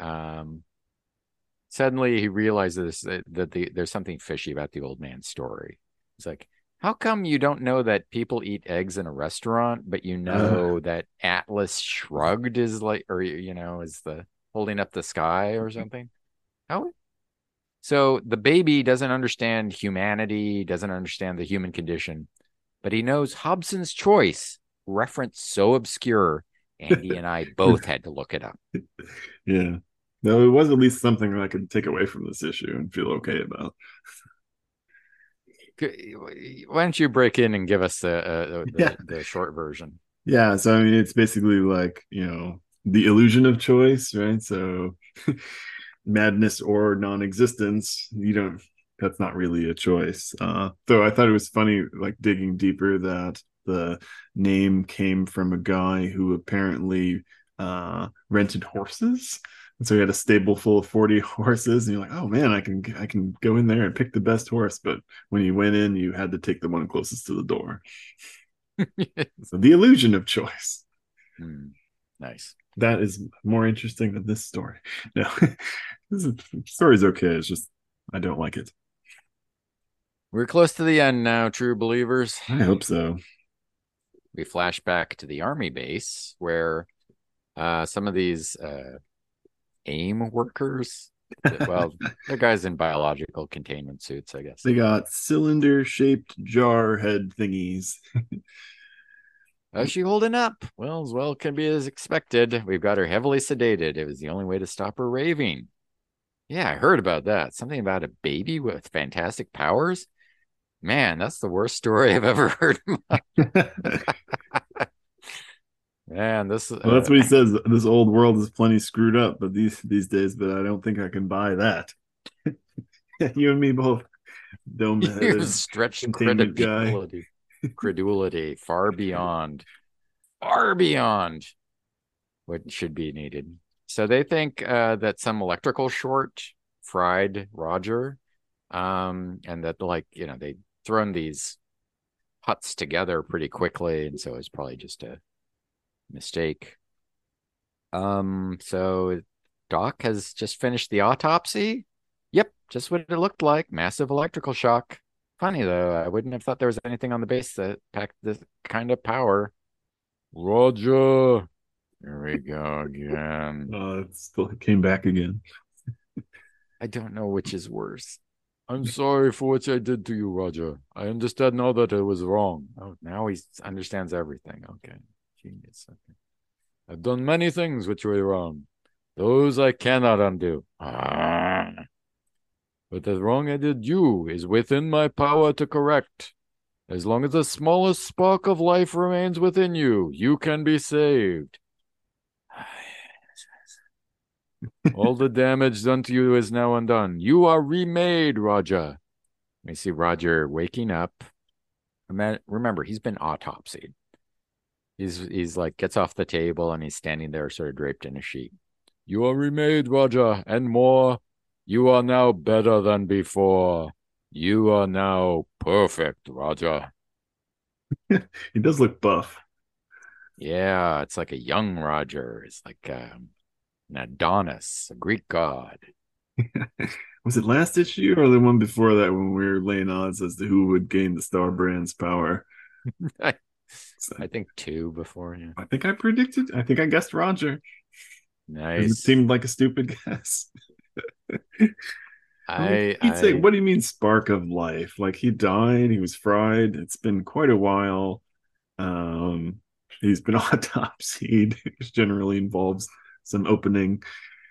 suddenly he realizes that there's something fishy about the old man's story. He's like, How come you don't know that people eat eggs in a restaurant, but you Uh, know that Atlas Shrugged is like, or is the holding up the sky or something? How? So the baby doesn't understand humanity, doesn't understand the human condition, but he knows Hobson's choice, reference so obscure. Andy and I both had to look it up. yeah. No, it was at least something I could take away from this issue and feel okay about. Why don't you break in and give us Yeah. the short version? Yeah. So, I mean, it's basically like, the illusion of choice, right? So, madness or non-existence, that's not really a choice. Though I thought it was funny, like digging deeper, that the name came from a guy who apparently rented horses. And so he had a stable full of 40 horses, and you're like, oh man, I can go in there and pick the best horse. But when you went in, you had to take the one closest to the door. So the illusion of choice. Nice. That is more interesting than this story. No, this story's okay. It's just I don't like it. We're close to the end now, true believers. I hope so. We flash back to the army base where some of these AIM workers, well, they're guys in biological containment suits, I guess. They got cylinder-shaped jar head thingies. How's she holding up? Well, as well can be as expected. We've got her heavily sedated. It was the only way to stop her raving. Yeah, I heard about that. Something about a baby with fantastic powers. Man, that's the worst story I've ever heard. Man, this Well, that's what he says. This old world is plenty screwed up, but these days, but I don't think I can buy that. You and me both. you've Dome-headed stretched containment guy. credulity far beyond what should be needed. So they think that some electrical short fried Roger, and that they thrown these huts together pretty quickly, and so it's probably just a mistake. So Doc has just finished the autopsy. Yep, just what it looked like. Massive electrical shock. Funny though, I wouldn't have thought there was anything on the base that packed this kind of power. Roger. Here we go again. It still came back again. I don't know which is worse. I'm sorry for what I did to you, Roger. I understand now that it was wrong. Oh, now he understands everything. Okay. Genius. Okay. I've done many things which were wrong. Those I cannot undo. But the wrong I did you is within my power to correct. As long as the smallest spark of life remains within you, you can be saved. All the damage done to you is now undone. You are remade, Roger. We see Roger waking up. Remember, he's been autopsied. He's like gets off the table and he's standing there sort of draped in a sheet. You are remade, Roger, and more. You are now better than before. You are now perfect, Roger. He does look buff. Yeah, it's like a young Roger. It's like an Adonis, a Greek god. Was it last issue or the one before that when we were laying odds as to who would gain the Star Brand's power? I think two before. Yeah. I think I guessed Roger. It Nice. seemed like a stupid guess. He'd say, I what do you mean spark of life? Like he died, he was fried. It's been quite a while. Um, he's been autopsied, which generally involves some opening.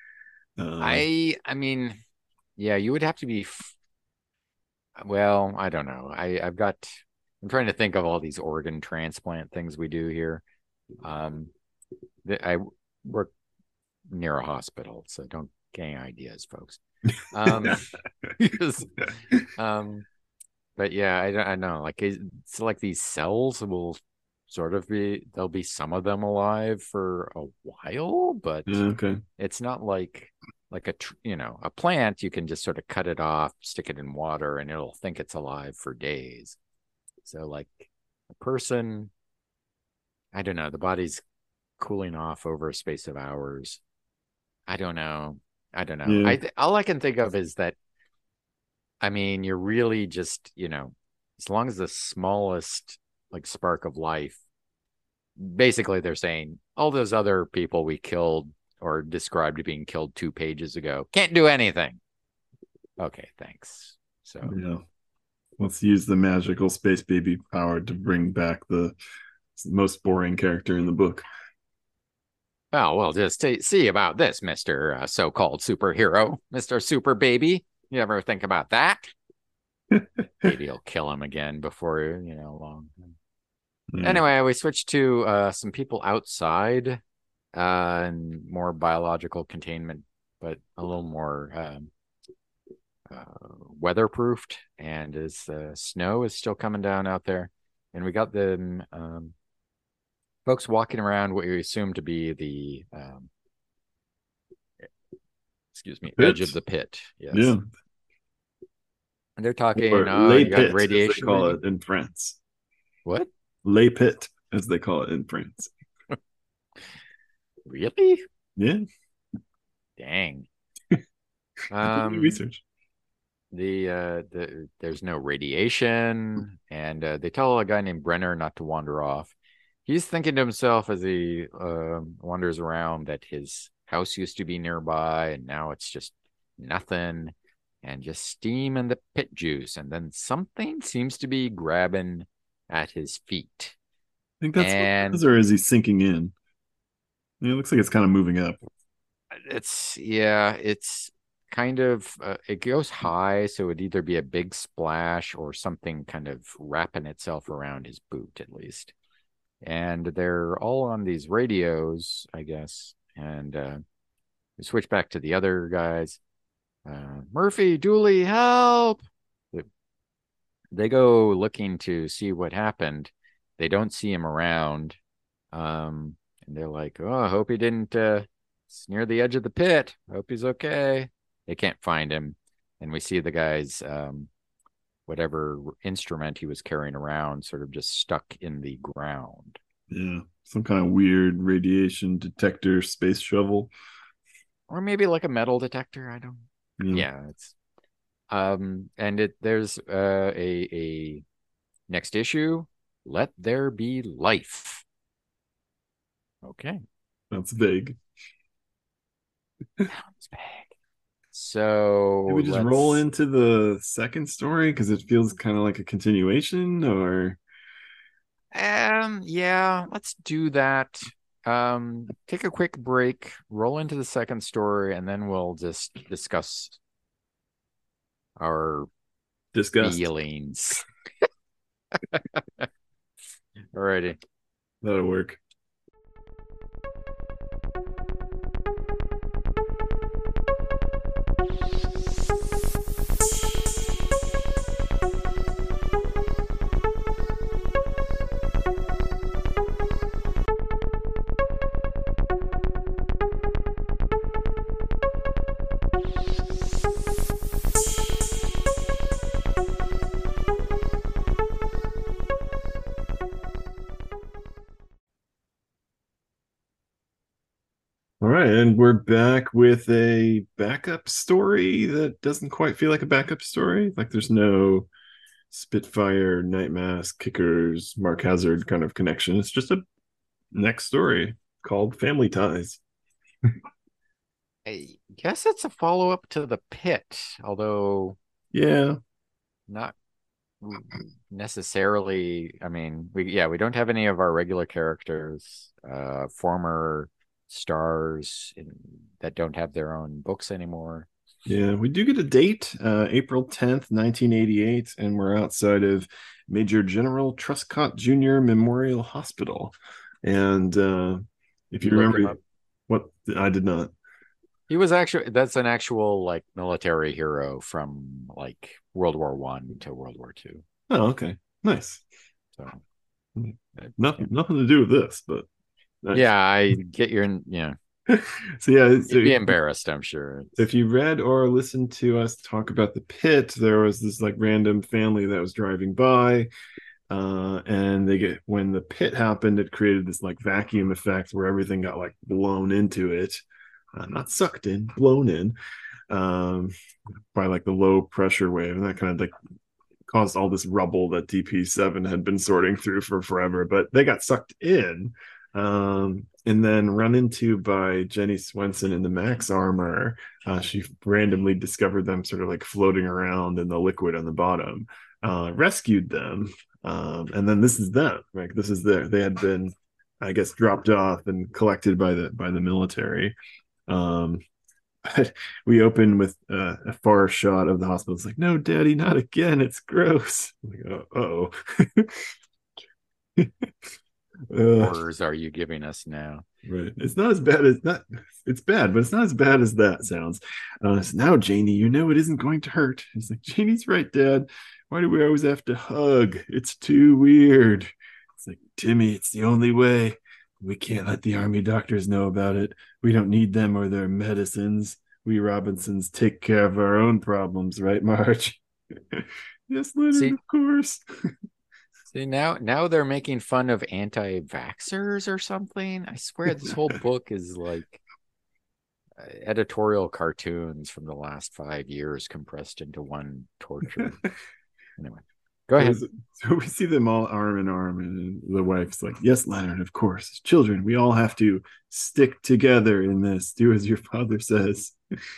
I mean, yeah, you would have to be. Well, I don't know. I'm trying to think of all these organ transplant things we do here. Um, I work near a hospital, so don't gang ideas, folks. Because, but yeah, I know. Like it's like these cells will sort of there'll be some of them alive for a while, but Okay. it's not like a plant. You can just sort of cut it off, stick it in water, and it'll think it's alive for days. So like a person, I don't know, the body's cooling off over a space of hours. I don't know. Yeah. All I can think of is that, I mean, you're really just as long as the smallest like spark of life, basically they're saying all those other people we killed or described being killed 2 pages ago can't do anything. Okay, thanks. So Yeah. Let's use the magical space baby power to bring back the most boring character in the book. oh well, just see about this, Mr. So-called superhero, Mr. Super Baby. You ever think about that? Maybe he'll kill him again before long. Yeah. Anyway, we switched to some people outside and more biological containment, but a little more weatherproofed. And as snow is still coming down out there, and we got them folks walking around what we assume to be the edge of the pit. Yes. Yeah. And they're talking, Or you got pit, radiation. as they call it in France. What? Les pit, as they call it in France. Really? Yeah. Dang. Research. There's no radiation, and they tell a guy named Brenner not to wander off. He's thinking to himself as he wanders around that his house used to be nearby, and now it's just nothing, and just steam and the pit juice. And then something seems to be grabbing at his feet. I think that's what it is, or is he sinking in? Yeah, it looks like it's kind of moving up. It's kind of it goes high, so it'd either be a big splash or something kind of wrapping itself around his boot at least. And they're all on these radios, I guess. And we switch back to the other guys. Murphy, Dooley, help! They go looking to see what happened. They don't see him around. And they're like, oh, I hope he didn't near the edge of the pit. Hope he's okay. They can't find him. And we see the guy's whatever instrument he was carrying around sort of just stuck in the ground. Yeah, some kind of weird radiation detector space shovel. Or maybe like a metal detector. I don't. Yeah, it's and there's a next issue. Let there be life. Okay. That's vague. Sounds vague. So did we just roll into the second story because it feels kind of like a continuation, or yeah, let's do that. Take a quick break, roll into the second story, and then we'll just discuss our feelings. Alrighty. That'll work. All right, and we're back with a backup story that doesn't quite feel like a backup story. Like there's no Spitfire, Night Mask, Kickers, Mark Hazard kind of connection. It's just a next story called Family Ties. I guess it's a follow-up to The Pit, although not necessarily. I mean, we don't have any of our regular characters, former stars that don't have their own books anymore. Yeah, we do get a date, April 10th, 1988, and we're outside of Major General Truscott Jr. Memorial Hospital. And if you remember what I did not. He was that's an actual like military hero from like World War I to World War II. Oh, okay. Nice. So nothing to do with this, but nice. Yeah, I get your so you'd be embarrassed, I'm sure. If you read or listened to us talk about The Pit, there was this like random family that was driving by, and when the pit happened, it created this like vacuum effect where everything got like blown into it, not sucked in, blown in, by like the low pressure wave, and that kind of like caused all this rubble that DP7 had been sorting through for forever, but they got sucked in, and then run into by Jenny Swenson in the Max armor. She randomly discovered them sort of like floating around in the liquid on the bottom, rescued them, and then this is them. Like this is they had been, I guess, dropped off and collected by the military. Um, we open with a far shot of the hospital. It's like, no, Daddy, not again. It's gross. I'm like, oh, Horrors are you giving us now? right. It's not as bad as not. It's bad, but it's not as bad as that sounds. So now, Janie, you know it isn't going to hurt. It's like, Janie's right, Dad. Why do we always have to hug? It's too weird. It's like, Timmy, it's the only way. We can't let the army doctors know about it. We don't need them or their medicines. We Robinsons take care of our own problems, right, Marge? Yes, Leonard, See, of course. see now they're making fun of anti-vaxxers or something. I swear this whole book is like editorial cartoons from the last 5 years compressed into one torture. Anyway, go ahead. So we see them all arm in arm, and the wife's like, "Yes, Leonard, of course. As children, we all have to stick together in this. Do as your father says."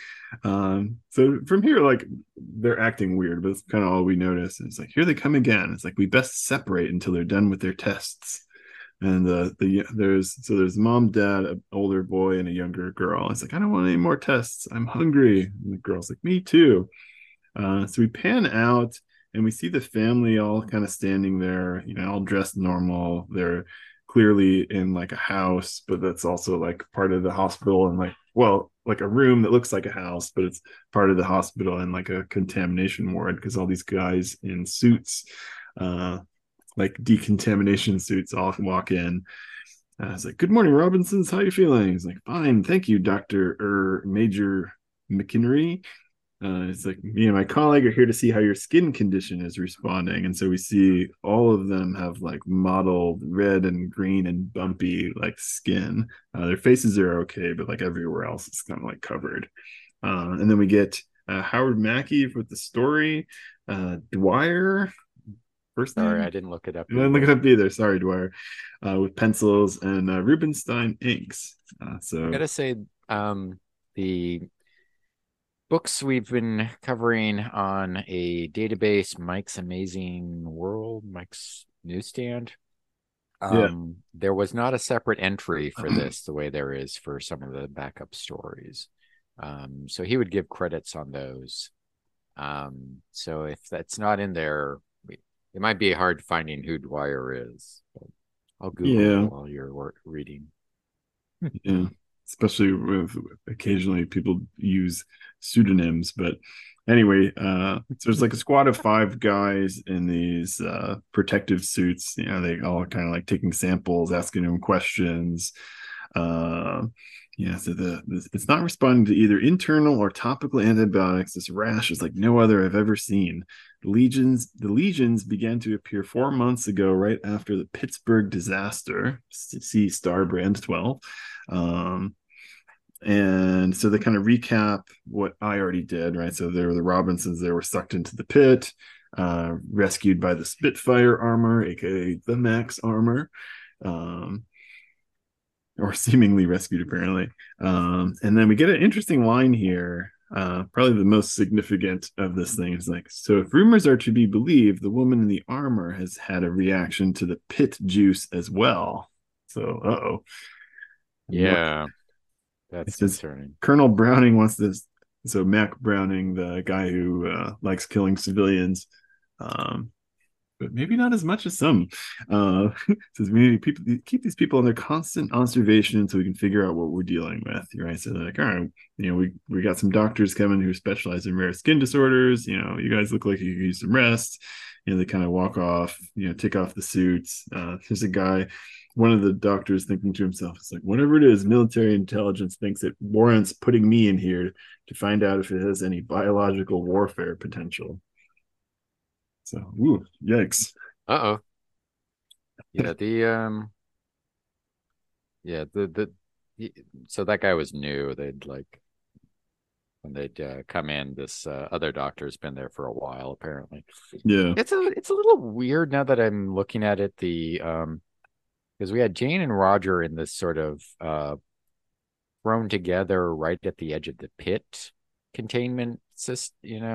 So from here, like they're acting weird, but it's kind of all we notice. And it's like, here they come again. It's like we best separate until they're done with their tests. And there's mom, dad, an older boy, and a younger girl. It's like, I don't want any more tests. I'm hungry. And the girl's like, me too. So we pan out and we see the family all kind of standing there, all dressed normal. They're clearly in like a house, but that's also like part of the hospital, and like a room that looks like a house, but it's part of the hospital and like a contamination ward because all these guys in suits, like decontamination suits, all walk in. I was like, "Good morning, Robinsons. How you feeling?" He's like, "Fine, thank you, Doctor Major McInnery." It's like, me and my colleague are here to see how your skin condition is responding. And so we see all of them have like mottled red and green and bumpy like skin. Their faces are okay, but like everywhere else, it's kind of like covered. And then we get Howard Mackey with the story. Dwyer, first Sorry, name? I didn't look it up I didn't look it either. up either. Sorry, Dwyer. With pencils and Rubenstein inks. I gotta say, the books we've been covering on a database, Mike's Amazing World, Mike's Newsstand. Yeah. There was not a separate entry for this the way there is for some of the backup stories. So he would give credits on those. So if that's not in there, it might be hard finding who Dwyer is. But I'll Google Yeah. it while you're reading. Yeah, especially with occasionally people use pseudonyms. But anyway, so there's like a squad of five guys in these protective suits. They all kind of like taking samples, asking them questions. Uh, yeah, so it's not responding to either internal or topical antibiotics. This rash is like no other I've ever seen. The lesions began to appear 4 months ago, right after the Pittsburgh disaster. See Starbrand 12. Um, and so they kind of recap what I already did, right? So there were the Robinsons, they were sucked into the pit, rescued by the Spitfire armor, aka the Max armor, um, or seemingly rescued, apparently. And then we get an interesting line here. Probably the most significant of this thing is like, so if rumors are to be believed, the woman in the armor has had a reaction to the pit juice as well. So, uh-oh. Yeah, It that's says concerning. Colonel Browning wants this. So Mac Browning, the guy who likes killing civilians, um, but maybe not as much as some. Says we need people keep these people under constant observation so we can figure out what we're dealing with. Right? So they're like, all right, we got some doctors coming who specialize in rare skin disorders. You guys look like you could use some rest. They kind of walk off. Take off the suits. There's a guy. One of the doctors thinking to himself, it's like, whatever it is, military intelligence thinks it warrants putting me in here to find out if it has any biological warfare potential. So, ooh, yikes. Uh-oh. Yeah, yeah, so that guy was new. They'd like when they'd come in. This other doctor's been there for a while, apparently. Yeah. It's a little weird now that I'm looking at it. The because we had Jane and Roger in this sort of thrown together right at the edge of the pit containment system,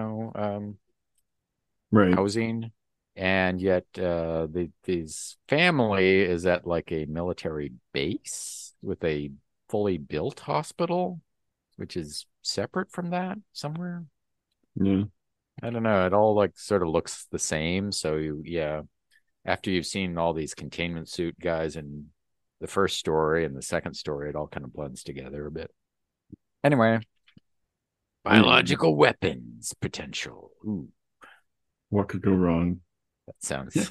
Right. housing, and yet this family is at like a military base with a fully built hospital, which is separate from that somewhere. Yeah. I don't know. It all like sort of looks the same. So yeah, after you've seen all these containment suit guys in the first story and the second story, it all kind of blends together a bit. Anyway, Anyway, biological weapons potential. Ooh, what could go wrong? that sounds.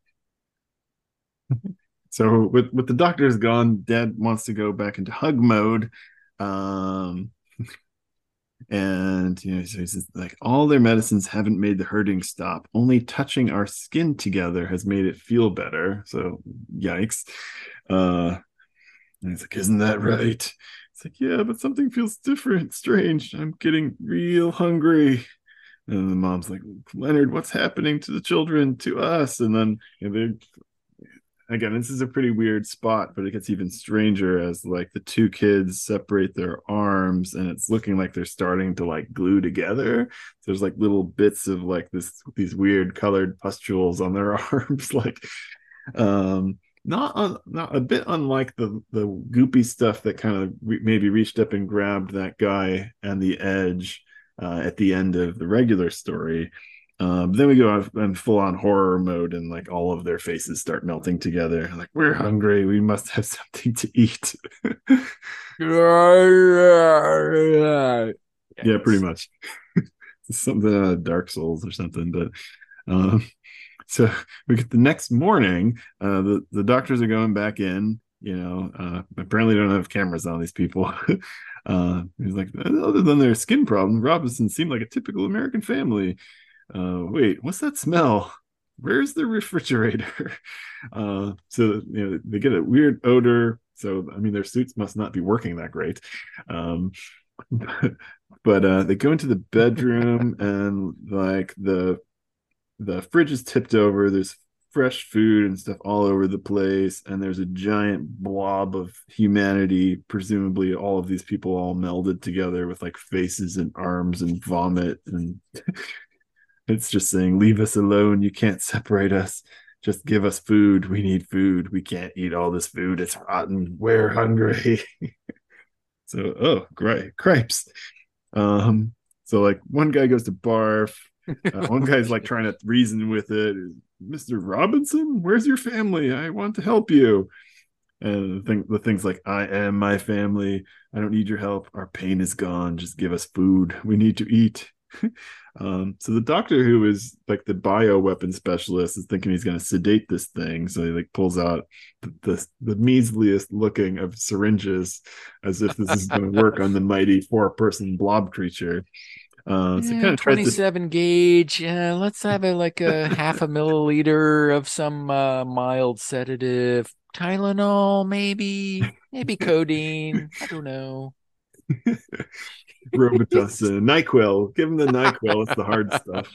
So with the doctors gone, Dad wants to go back into hug mode. Um, and so he says like all their medicines haven't made the hurting stop. Only touching our skin together has made it feel better. So yikes. And he's like, isn't that right? It's like, yeah, but something feels different, strange. I'm getting real hungry. And the mom's like, Leonard, what's happening to the children, to us? And then they again, this is a pretty weird spot, but it gets even stranger as like the two kids separate their arms and it's looking like they're starting to like glue together. There's like little bits of like these weird colored pustules on their arms, like not a bit unlike the goopy stuff that kind of maybe reached up and grabbed that guy and the edge at the end of the regular story. But then we go in full on horror mode, and like all of their faces start melting together. Like, we're hungry. We must have something to eat. Yeah, pretty Yes. much. Something out of Dark Souls or something. But um, so we get the next morning. The doctors are going back in. Apparently they don't have cameras on these people. He's like, other than their skin problem, Robinson seemed like a typical American family. Wait, what's that smell? Where's the refrigerator? So they get a weird odor. So I mean, their suits must not be working that great. But they go into the bedroom and like the fridge is tipped over. There's fresh food and stuff all over the place, and there's a giant blob of humanity, presumably all of these people all melded together with like faces and arms and vomit, and it's just saying, leave us alone. You can't separate us. Just give us food. We need food. We can't eat all this food. It's rotten. We're hungry. So, oh, great. Cripes. Um, so like one guy goes to barf. One guy's like trying to reason with it. Mr. Robinson, where's your family? I want to help you. And the things like, I am my family. I don't need your help. Our pain is gone. Just give us food. We need to eat. So the doctor who is like the bio weapon specialist is thinking he's going to sedate this thing. So he like pulls out the measliest looking of syringes as if this is going to work on the mighty 4-person blob creature. So kind Yeah, of tries to 27 gauge. Yeah, let's have like a half a milliliter of some mild sedative. Tylenol, maybe codeine. I don't know. Robitussin, NyQuil. Give him the NyQuil. It's the hard stuff.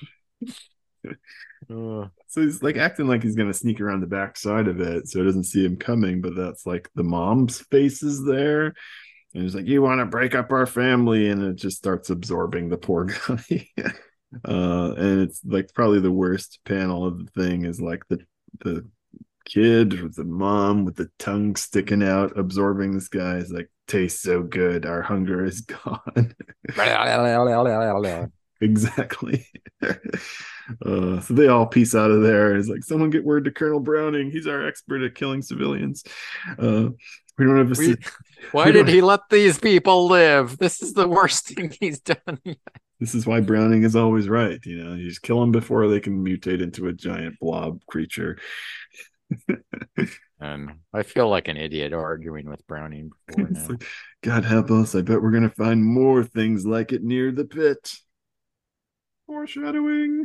So he's like acting like he's gonna sneak around the back side of it so it doesn't see him coming, but that's like the mom's face is there. And he's like, you want to break up our family, and it just starts absorbing the poor guy. And it's like probably the worst panel of the thing is like the kid with the mom with the tongue sticking out absorbing this guy is like, tastes so good, our hunger is gone. Exactly. So they all piece out of there. It's like, someone get word to Colonel Browning. He's our expert at killing civilians. We don't have a. Why did he let these people live? This is the worst thing he's done. This is why Browning is always right. You just kill them before they can mutate into a giant blob creature. And I feel like an idiot arguing with Browning before now. Like, God help us. I bet we're going to find more things like it near the pit. Foreshadowing.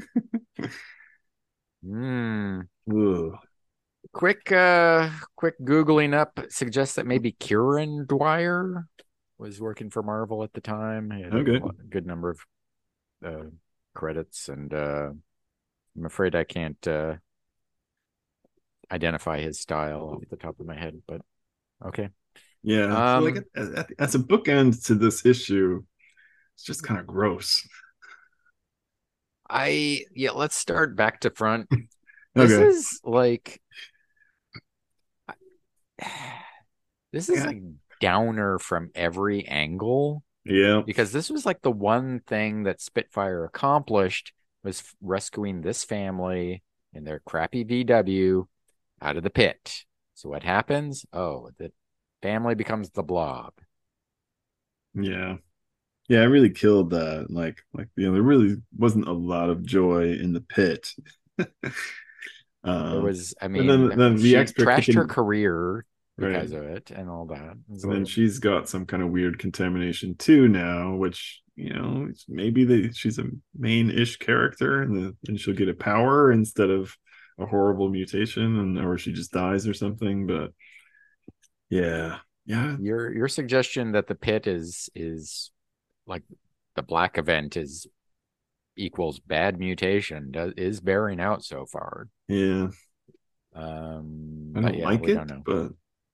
Ugh. Quick Googling up suggests that maybe Kieran Dwyer was working for Marvel at the time. He had Okay. a good number of uh, credits, and I'm afraid I can't identify his style off the top of my head. But okay. Yeah. So like Um, as a bookend to this issue, it's just kind of gross. yeah, let's start back to front. This Okay. is like this is Yeah. like downer from every angle Yeah. because this was like the one thing that Spitfire accomplished was rescuing this family in their crappy VW out of the pit. So what happens? Oh, the family becomes the Blob. Yeah. Yeah, it really killed that. There really wasn't a lot of joy in the pit. There Um, was, I and mean, then the she extra trashed her kicking, career right? because of it and all that. And then So, she's got some kind of weird contamination too now, which maybe she's a main-ish character, and she'll get a power instead of a horrible mutation, and or she just dies or something. But yeah, yeah, your suggestion that the pit is like the black event is equals bad mutation is bearing out so far. yeah. I But don't yeah, like we don't it, know. but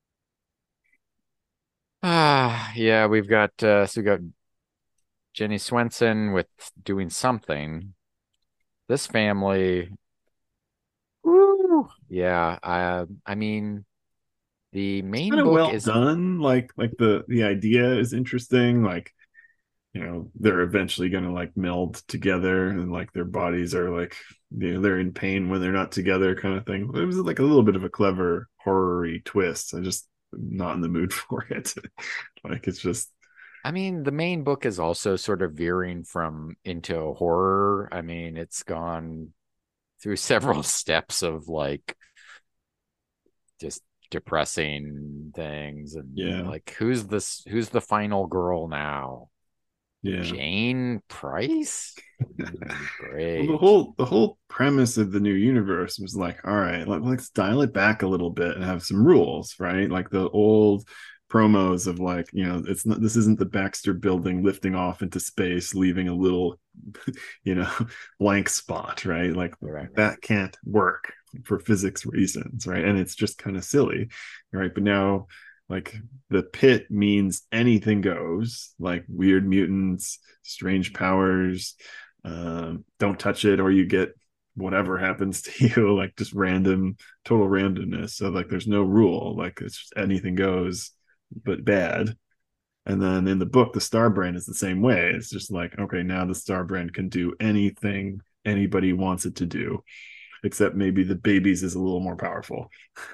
Yeah, we got Jenny Swenson with doing something. This family, woo, yeah. I mean, the it's main kind of book well is, done. Like the idea is interesting. Like they're eventually going to like meld together, and like their bodies are like they're in pain when they're not together, kind of thing. It was like a little bit of a clever horror-y twist. I just not in the mood for it. Like it's just I mean, the main book is also sort of veering from into horror. I mean, it's gone through several steps of like just depressing things and yeah, like who's the final girl now? yeah. Jane Price? Well, the Great. whole the whole premise of the new universe was like, all right, let's dial it back a little bit and have some rules, right? Like the old promos of like, it's not this isn't the Baxter building lifting off into space, leaving a little, you know, blank spot, right? Like Right. that can't work for physics reasons, right? And it's just kind of silly, right? But now like the pit means anything goes, like weird mutants, strange powers, don't touch it or you get whatever happens to you, like just random, total randomness. So like there's no rule, like it's just anything goes, but bad. And then in the book, the Star Brand is the same way. It's just like, okay, now the Star Brand can do anything anybody wants it to do, except maybe the babies is a little more powerful.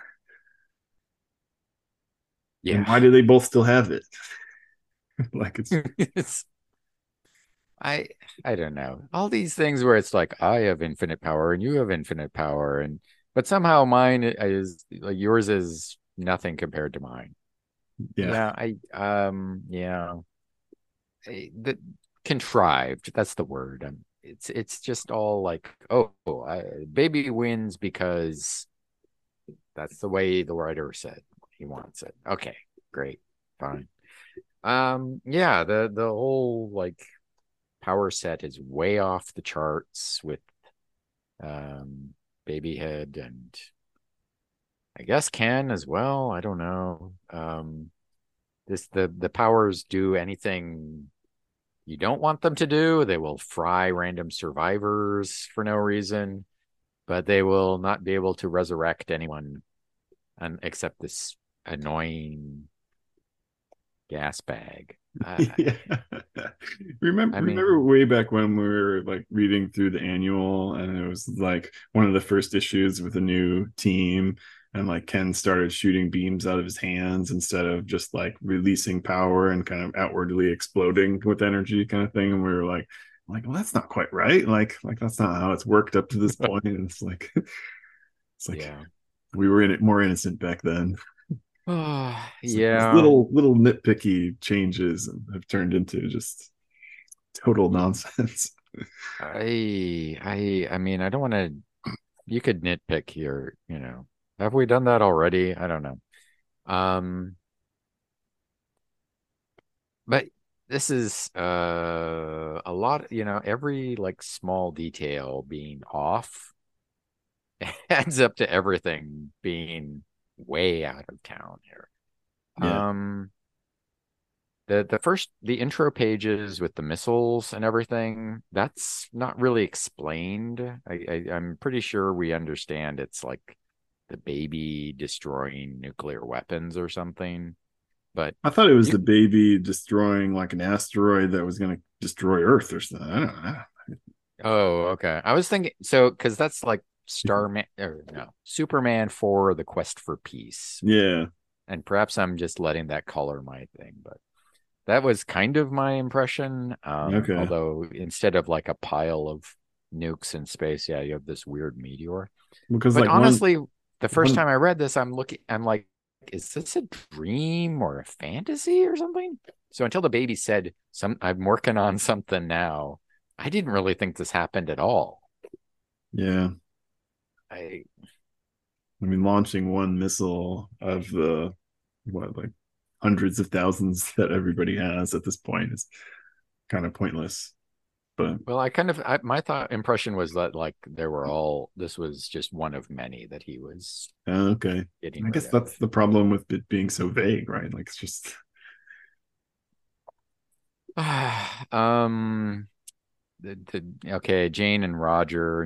And Yeah. why do they both still have it? Like it's It's I I don't know. All these things where it's like I have infinite power and you have infinite power and but somehow mine is like yours is nothing compared to mine. yeah. Yeah, yeah. The contrived, that's the word. It's just all like, oh, baby wins because that's the way the writer said he wants it. Okay, great. Fine. Yeah, the whole like power set is way off the charts with um Babyhead and I guess Ken as well. I don't know. The powers do anything you don't want them to do. They will fry random survivors for no reason, but they will not be able to resurrect anyone and except this annoying gas bag. Yeah. Remember I remember mean, way back when we were like reading through the annual and it was like one of the first issues with a new team and like Ken started shooting beams out of his hands instead of just like releasing power and kind of outwardly exploding with energy kind of thing. And we were like, well, that's not quite right. Like that's not how it's worked up to this point. And it's like it's like yeah. we were in it more innocent back then. It's like these Yeah. little nitpicky changes have turned into just total nonsense. I mean, I don't want to, you could nitpick here, Have we done that already? I don't know. Um, But this is a lot, every like small detail being off adds up to everything being way out of town here. Yeah. Um, the intro pages with the missiles and everything, that's not really explained. I'm pretty sure we understand it's like the baby destroying nuclear weapons or something. But I thought it was you, the baby destroying like an asteroid that was going to destroy Earth or something. I don't know. oh, okay. I was thinking so because that's like Starman or no, Superman 4, The Quest for Peace. Yeah. And perhaps I'm just letting that color my thing, but that was kind of my impression. Okay. Although instead of like a pile of nukes in space, yeah, you have this weird meteor. Because But like one honestly, the first one time I read this, I'm like, is this a dream or a fantasy or something? So until the baby said, I'm working on something now, I didn't really think this happened at all. yeah. I I mean, launching one missile of the what, like hundreds of thousands that everybody has at this point is kind of pointless. But Well, my thought impression was that like this was just one of many that he was okay, getting I rid guess of. that's the problem with it being so vague, right? Like it's just Um, okay, Jane and Roger,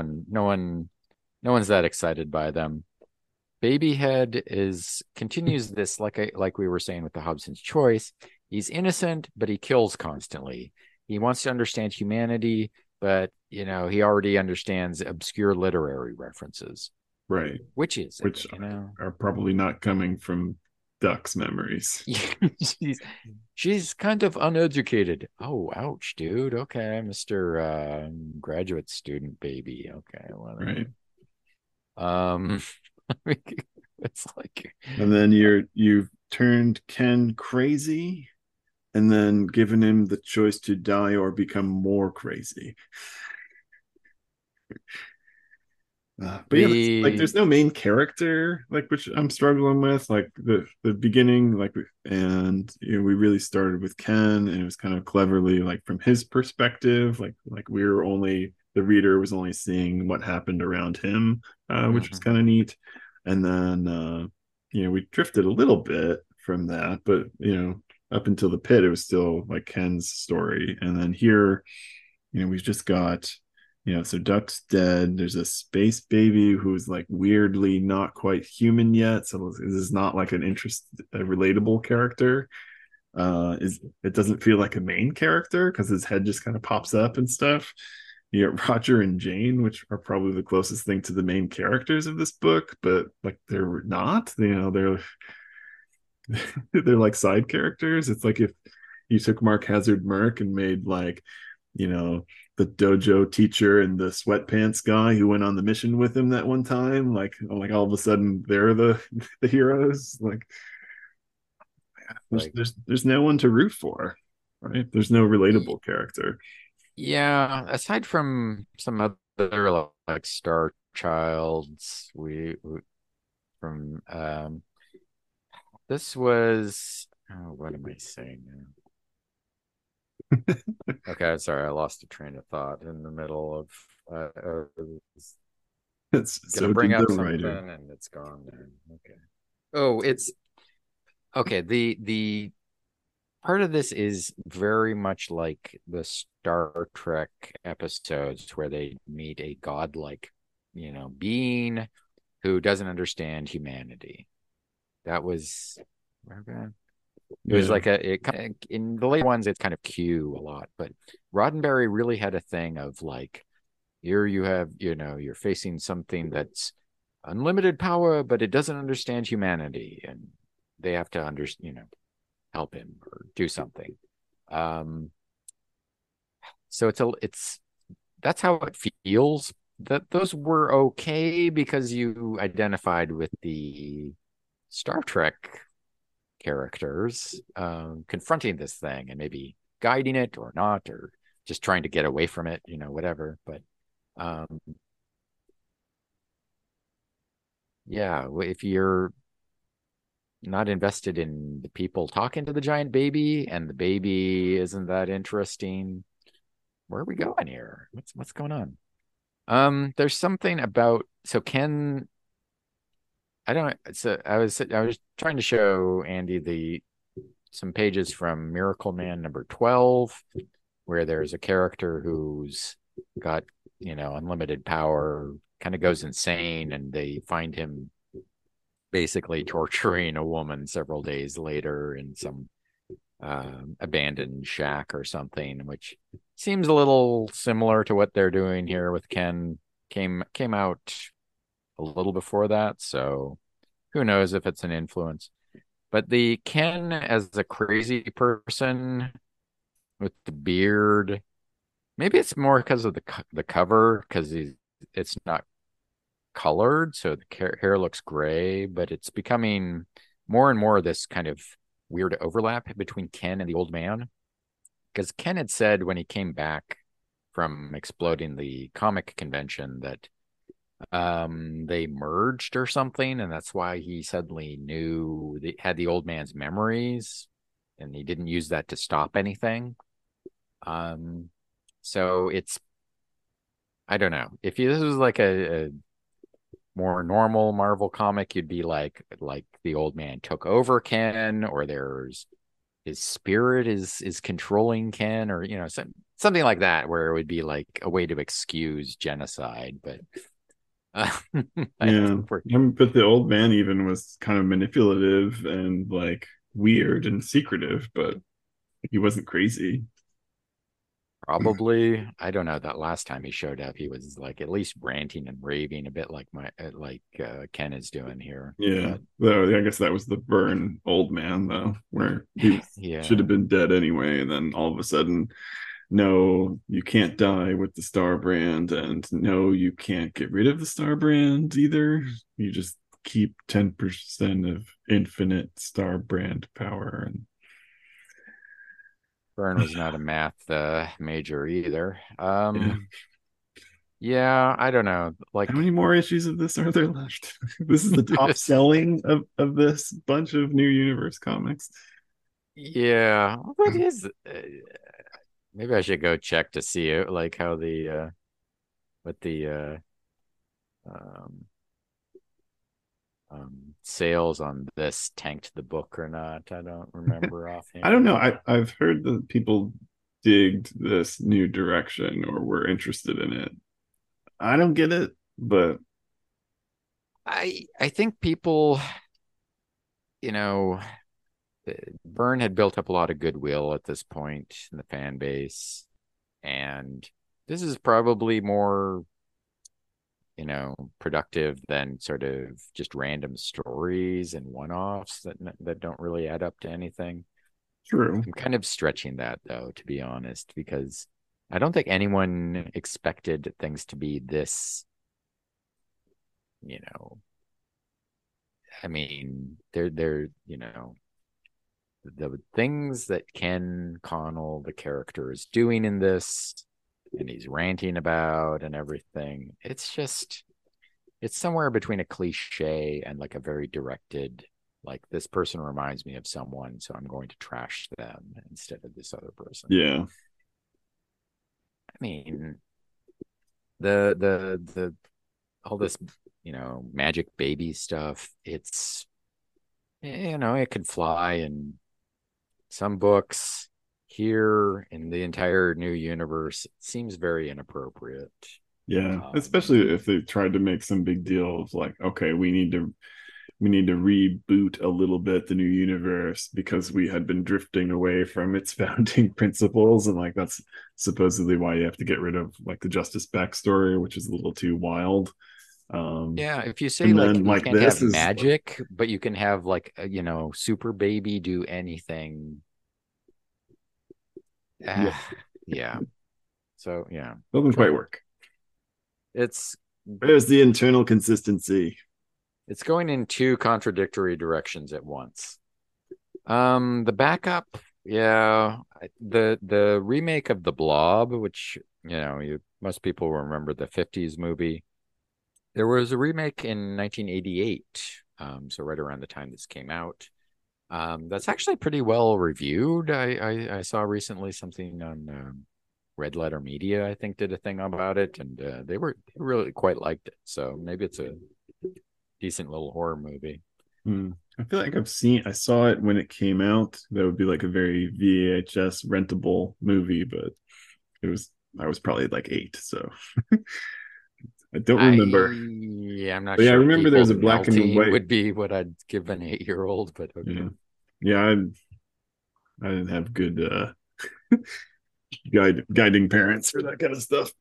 no one's that excited by them. Babyhead is continues this like we were saying with the Hobson's choice. He's innocent, but he kills constantly. He wants to understand humanity, but he already understands obscure literary references. right, Which is it, which are probably not coming from Duck's memories. she's she's kind of uneducated. Oh, ouch, dude. Okay, Mr. Graduate student baby. Okay, Right. whatever. Um it's like And then you've turned Ken crazy and then given him the choice to die or become more crazy. But yeah, there's the no main character like which I'm struggling with. Like the beginning, like and we really started with Ken, and it was kind of cleverly like from his perspective, like we were only the reader was only seeing what happened around him, which was Mhm. kind of neat. And then we drifted a little bit from that, but up until the pit, it was still like Ken's story, and then here we've just got, so Duck's dead. There's a space baby who's like weirdly not quite human yet. So this is not like a relatable character. Is it doesn't feel like a main character because his head just kind of pops up and stuff. You got Roger and Jane, which are probably the closest thing to the main characters of this book, but like they're not. They're like side characters. It's like if you took Mark Hazard Merc and made like you know, the dojo teacher and the sweatpants guy who went on the mission with him that one time. Like all of a sudden they're the heroes. Like there's like there's there's no one to root for, right? There's no relatable character. yeah, aside from some other like Star Childs, we from this was what am I saying now? Okay, sorry, I lost a train of thought in the middle of was It's gonna so bring did the up something writer. and it's gone there. Okay. Oh, it's okay. The part of this is very much like the Star Trek episodes where they meet a godlike, being who doesn't understand humanity. That was it was Yeah. like in the later ones it's kind of Q a lot, but Roddenberry really had a thing of like here you have, you're facing something that's unlimited power, but it doesn't understand humanity, and they have to help him or do something. Um, so it's that's how it feels. That those were okay because you identified with the Star Trek characters confronting this thing and maybe guiding it or not, or just trying to get away from it, whatever. But um, yeah, if you're not invested in the people talking to the giant baby, and the baby isn't that interesting. Where are we going here? What's going on? There's something about so Ken. I don't. So I was trying to show Andy the some pages from Miracle Man number 12, where there's a character who's got unlimited power, kind of goes insane, and they find him basically torturing a woman several days later in some abandoned shack or something, which seems a little similar to what they're doing here with Ken. Came out a little before that, so who knows if it's an influence. But the Ken as a crazy person with the beard, maybe it's more because of the cover, because it's not colored, so the hair looks gray, but it's becoming more and more this kind of weird overlap between Ken and the old man. Because Ken had said when he came back from exploding the comic convention that they merged or something, and that's why he suddenly knew they had the old man's memories, and he didn't use that to stop anything. So it's I don't know if this was like a more normal Marvel comic, you'd be like the old man took over Ken, or there's his spirit is controlling Ken, or something like that, where it would be like a way to excuse genocide. But I Yeah. think we're But the old man even was kind of manipulative and like weird and secretive, but he wasn't crazy. probably, I don't know, that last time he showed up, he was like at least ranting and raving a bit like Ken is doing here. Yeah. But Though I guess that was the burn old man though, where he should yeah, have been dead anyway, and then all of a sudden, no, you can't die with the star brand, and no, you can't get rid of the star brand either. You just keep 10% of infinite star brand power. And Byrne was not a math major either. yeah. Yeah, I don't know. How Like, many more issues of this are there left? This is the top selling of this bunch of new universe comics. yeah, what is? Maybe I should go check to see it, like how the what the um, sales on this tanked the book or not. I don't remember I don't offhand. know. I've heard that people digged this new direction or were interested in it. I don't get it, but I think people, you know, Byrne had built up a lot of goodwill at this point in the fan base, and this is probably more productive than sort of just random stories and one-offs that don't really add up to anything. true. I'm kind of stretching that though, to be honest, because I don't think anyone expected things to be this, you know, I mean, they're, the things that Ken Connell, the character, is doing in this, and he's ranting about and everything. It's somewhere between a cliche and like a very directed, like this person reminds me of someone, so I'm going to trash them instead of this other person. Yeah. I mean, the all this, magic baby stuff, it's it could fly in some books. Here in the entire new universe, it seems very inappropriate. Yeah. Um, Especially if they tried to make some big deal of like, okay, we need to reboot a little bit the new universe because we had been drifting away from its founding principles, and like that's supposedly why you have to get rid of like the Justice backstory, which is a little too wild. yeah, if you say And like then you like can't have this is like, magic, but you can have like super baby do anything. yeah, Yeah. So yeah, doesn't quite work. it's There's the internal consistency. it's going in two contradictory directions at once. The backup, yeah, the remake of The Blob, which most people remember the '50s movie. There was a remake in 1988, so right around the time this came out. That's actually pretty well reviewed. I saw recently something on Red Letter Media, I think, did a thing about it, and they really quite liked it. So maybe it's a decent little horror movie. I feel like I saw it when it came out. That would be like a very VHS rentable movie, but it was, I was probably like 8, so I don't remember. I'm not But yeah, I sure remember there people was a black and melting white. would be what I'd give an 8-year old, but okay. Yeah, yeah, I didn't have good guiding parents for that kind of stuff.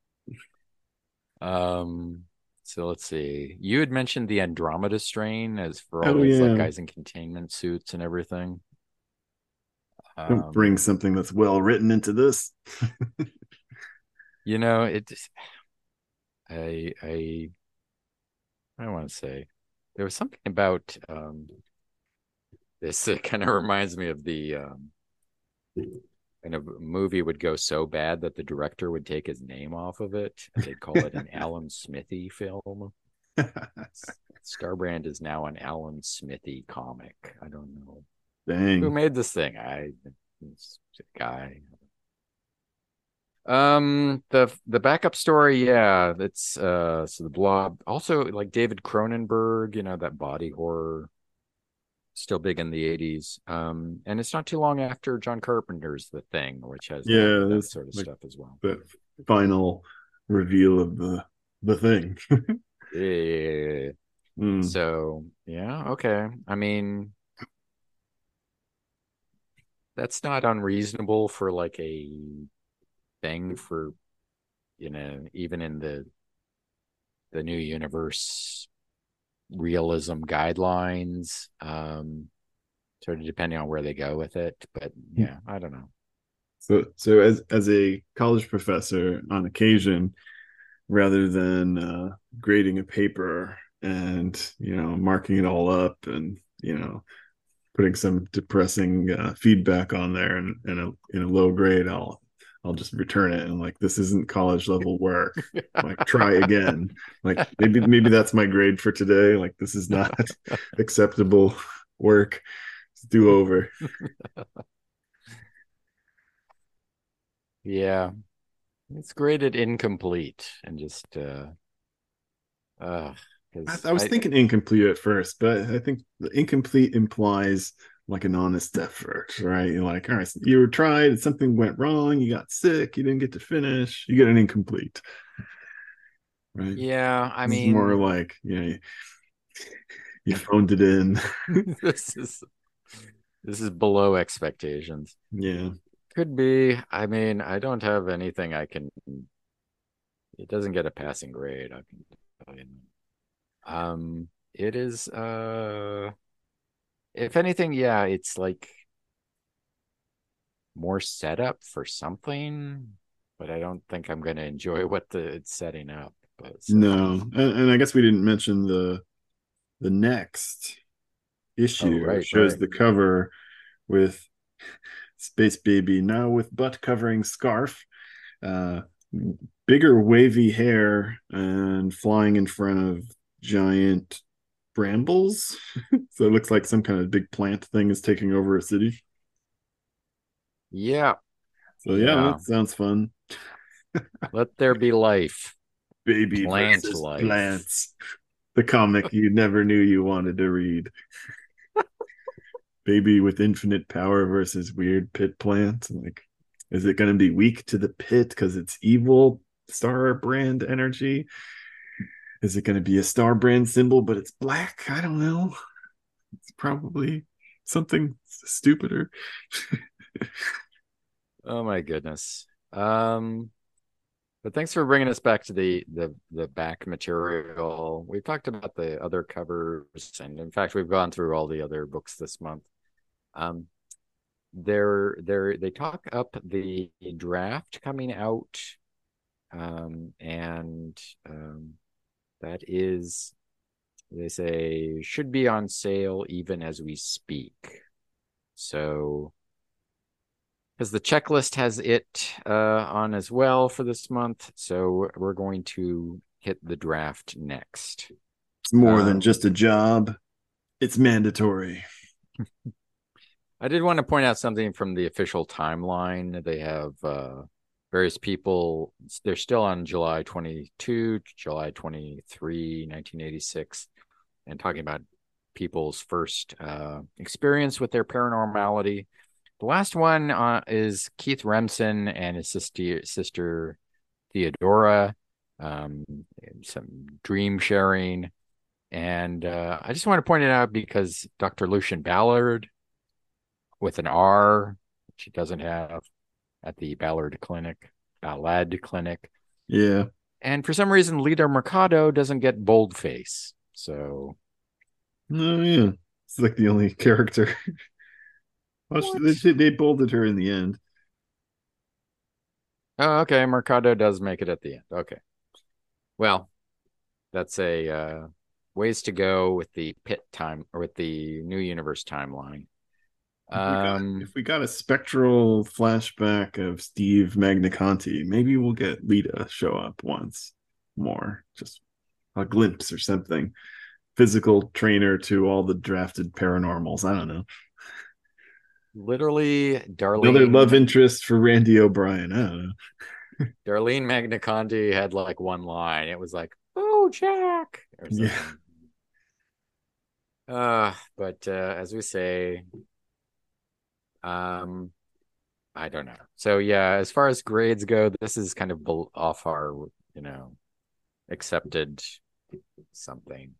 Um, so let's see. You had mentioned the Andromeda strain as for all Oh these like yeah, guys in containment suits and everything. don't bring Um, something that's well written into this. it just, I don't want to say there was something about this. It kind of reminds me of the kind of movie would go so bad that the director would take his name off of it and they'd call it an Alan Smithy film. Starbrand is now an Alan Smithy comic. I don't know who Dang. made this thing. This guy. The backup story, yeah, that's so the Blob, also like David Cronenberg, that body horror, still big in the 80s. And it's not too long after John Carpenter's The Thing, which has a lot of Yeah, that this sort of like stuff as well. the final reveal of the thing. Yeah. Mm. So, yeah, okay. I mean, that's not unreasonable for like a thing for, even in the new universe realism guidelines, sort of depending on where they go with it. But yeah, I don't know. So as a college professor, on occasion, rather than grading a paper and marking it all up and putting some depressing feedback on there and in a low grade, I'll just return it and like, this isn't college level work. Like, try again. Like, maybe that's my grade for today. Like, this is not acceptable work. Do over. Yeah, it's graded incomplete and just uh because I was thinking incomplete at first, but I think the incomplete implies like an honest effort, right? You're like, all right, so you tried, something went wrong, you got sick, you didn't get to finish, you get an incomplete, right? yeah, I This is more mean, like, you phoned it in. this is this is below expectations. Yeah. Could be. I mean, I don't have anything I can. It doesn't get a passing grade. I can tell you. It is. If anything, yeah, it's like more setup for something, but I don't think I'm going to enjoy what it's setting up. But so, No. And I guess we didn't mention the next oh, issue right, shows right. the cover with Space Baby now with butt covering scarf, uh, bigger wavy hair, and flying in front of giant brambles. So it looks like some kind of big plant thing is taking over a city. Yeah, So yeah, yeah. that sounds fun. Let there be life, Baby plant versus life. plants. The comic you never knew you wanted to read. Baby with infinite power versus weird pit plant. Like, is it going to be weak to the pit because it's evil star brand energy? Is it going to be a star brand symbol, but it's black? I don't know. It's probably something stupider. Oh my goodness. But thanks for bringing us back to the back material. We've talked about the other covers, and in fact, we've gone through all the other books this month. Um, they talk up the draft coming out, and that is, they say, should be on sale even as we speak. So because the checklist has it on as well for this month. So we're going to hit the draft next. It's more than Um, just a job, it's mandatory. I did want to point out something from the official timeline. They have various people. They're still on July 22, July 23, 1986, and talking about people's first experience with their paranormality. The last one is Keith Remsen and his sister Theodora, some dream sharing. And I just want to point it out because Dr. Lucian Ballard, with an R, which he doesn't have at the Ballard Clinic. Yeah. And for some reason, Lita Mercado doesn't get boldface. So. Oh, yeah. It's like the only character. Well, they bolded her in the end. Oh, okay. Mercado does make it at the end. Okay. Well, that's a ways to go with the pit time or with the new universe timeline. If we got a spectral flashback of Steve Magniconti, maybe we'll get Lita show up once more, just a glimpse or something. Physical trainer to all the drafted paranormals. I don't know. Literally, Another love Darlene interest for Randy O'Brien. I don't know. Magniconti had like one line. It was like, "Oh, Jack," or something. Yeah. But as we say, I don't know. So yeah, as far as grades go, this is kind of off our, accepted something.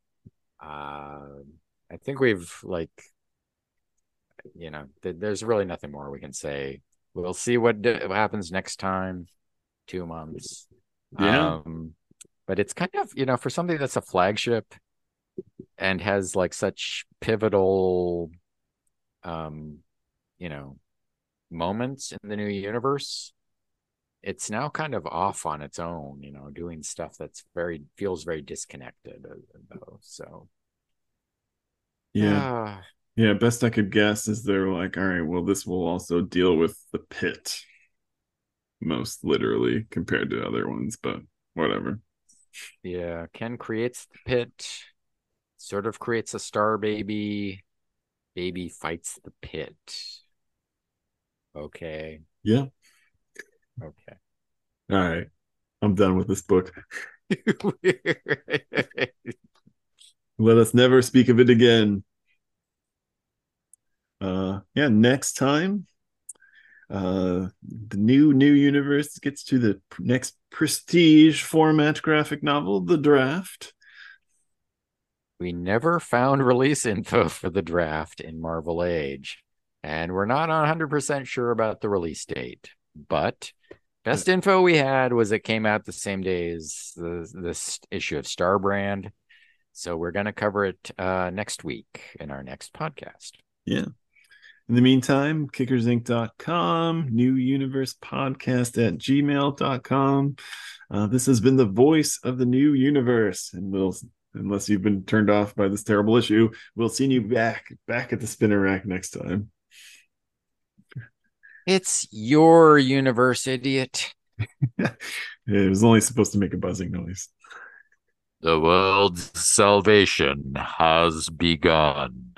I think we've there's really nothing more we can say. We'll see what happens next time. 2 months. Yeah. But it's kind of, for something that's a flagship and has like such pivotal, moments in the new universe, it's now kind of off on its own, doing stuff that's feels very disconnected though. So yeah. Yeah, best I could guess is they're like, all right, well, this will also deal with the pit, most literally compared to other ones, but whatever. Yeah, Ken creates the pit, sort of creates a star baby. Baby fights the pit. Okay. Yeah. Okay. All right. I'm done with this book. Let us never speak of it again. Yeah, next time the new universe gets to the next prestige format graphic novel, The Draft. We never found release info for The Draft in Marvel Age, and we're not 100% sure about the release date, but best info we had was it came out the same day as this issue of Starbrand. So we're going to cover it next week in our next podcast. Yeah. In the meantime, kickersinc.com, new universe podcast at gmail.com. This has been the voice of the new universe. And unless you've been turned off by this terrible issue, we'll see you back at the spinner rack next time. It's your universe, idiot. It was only supposed to make a buzzing noise. The world's salvation has begun.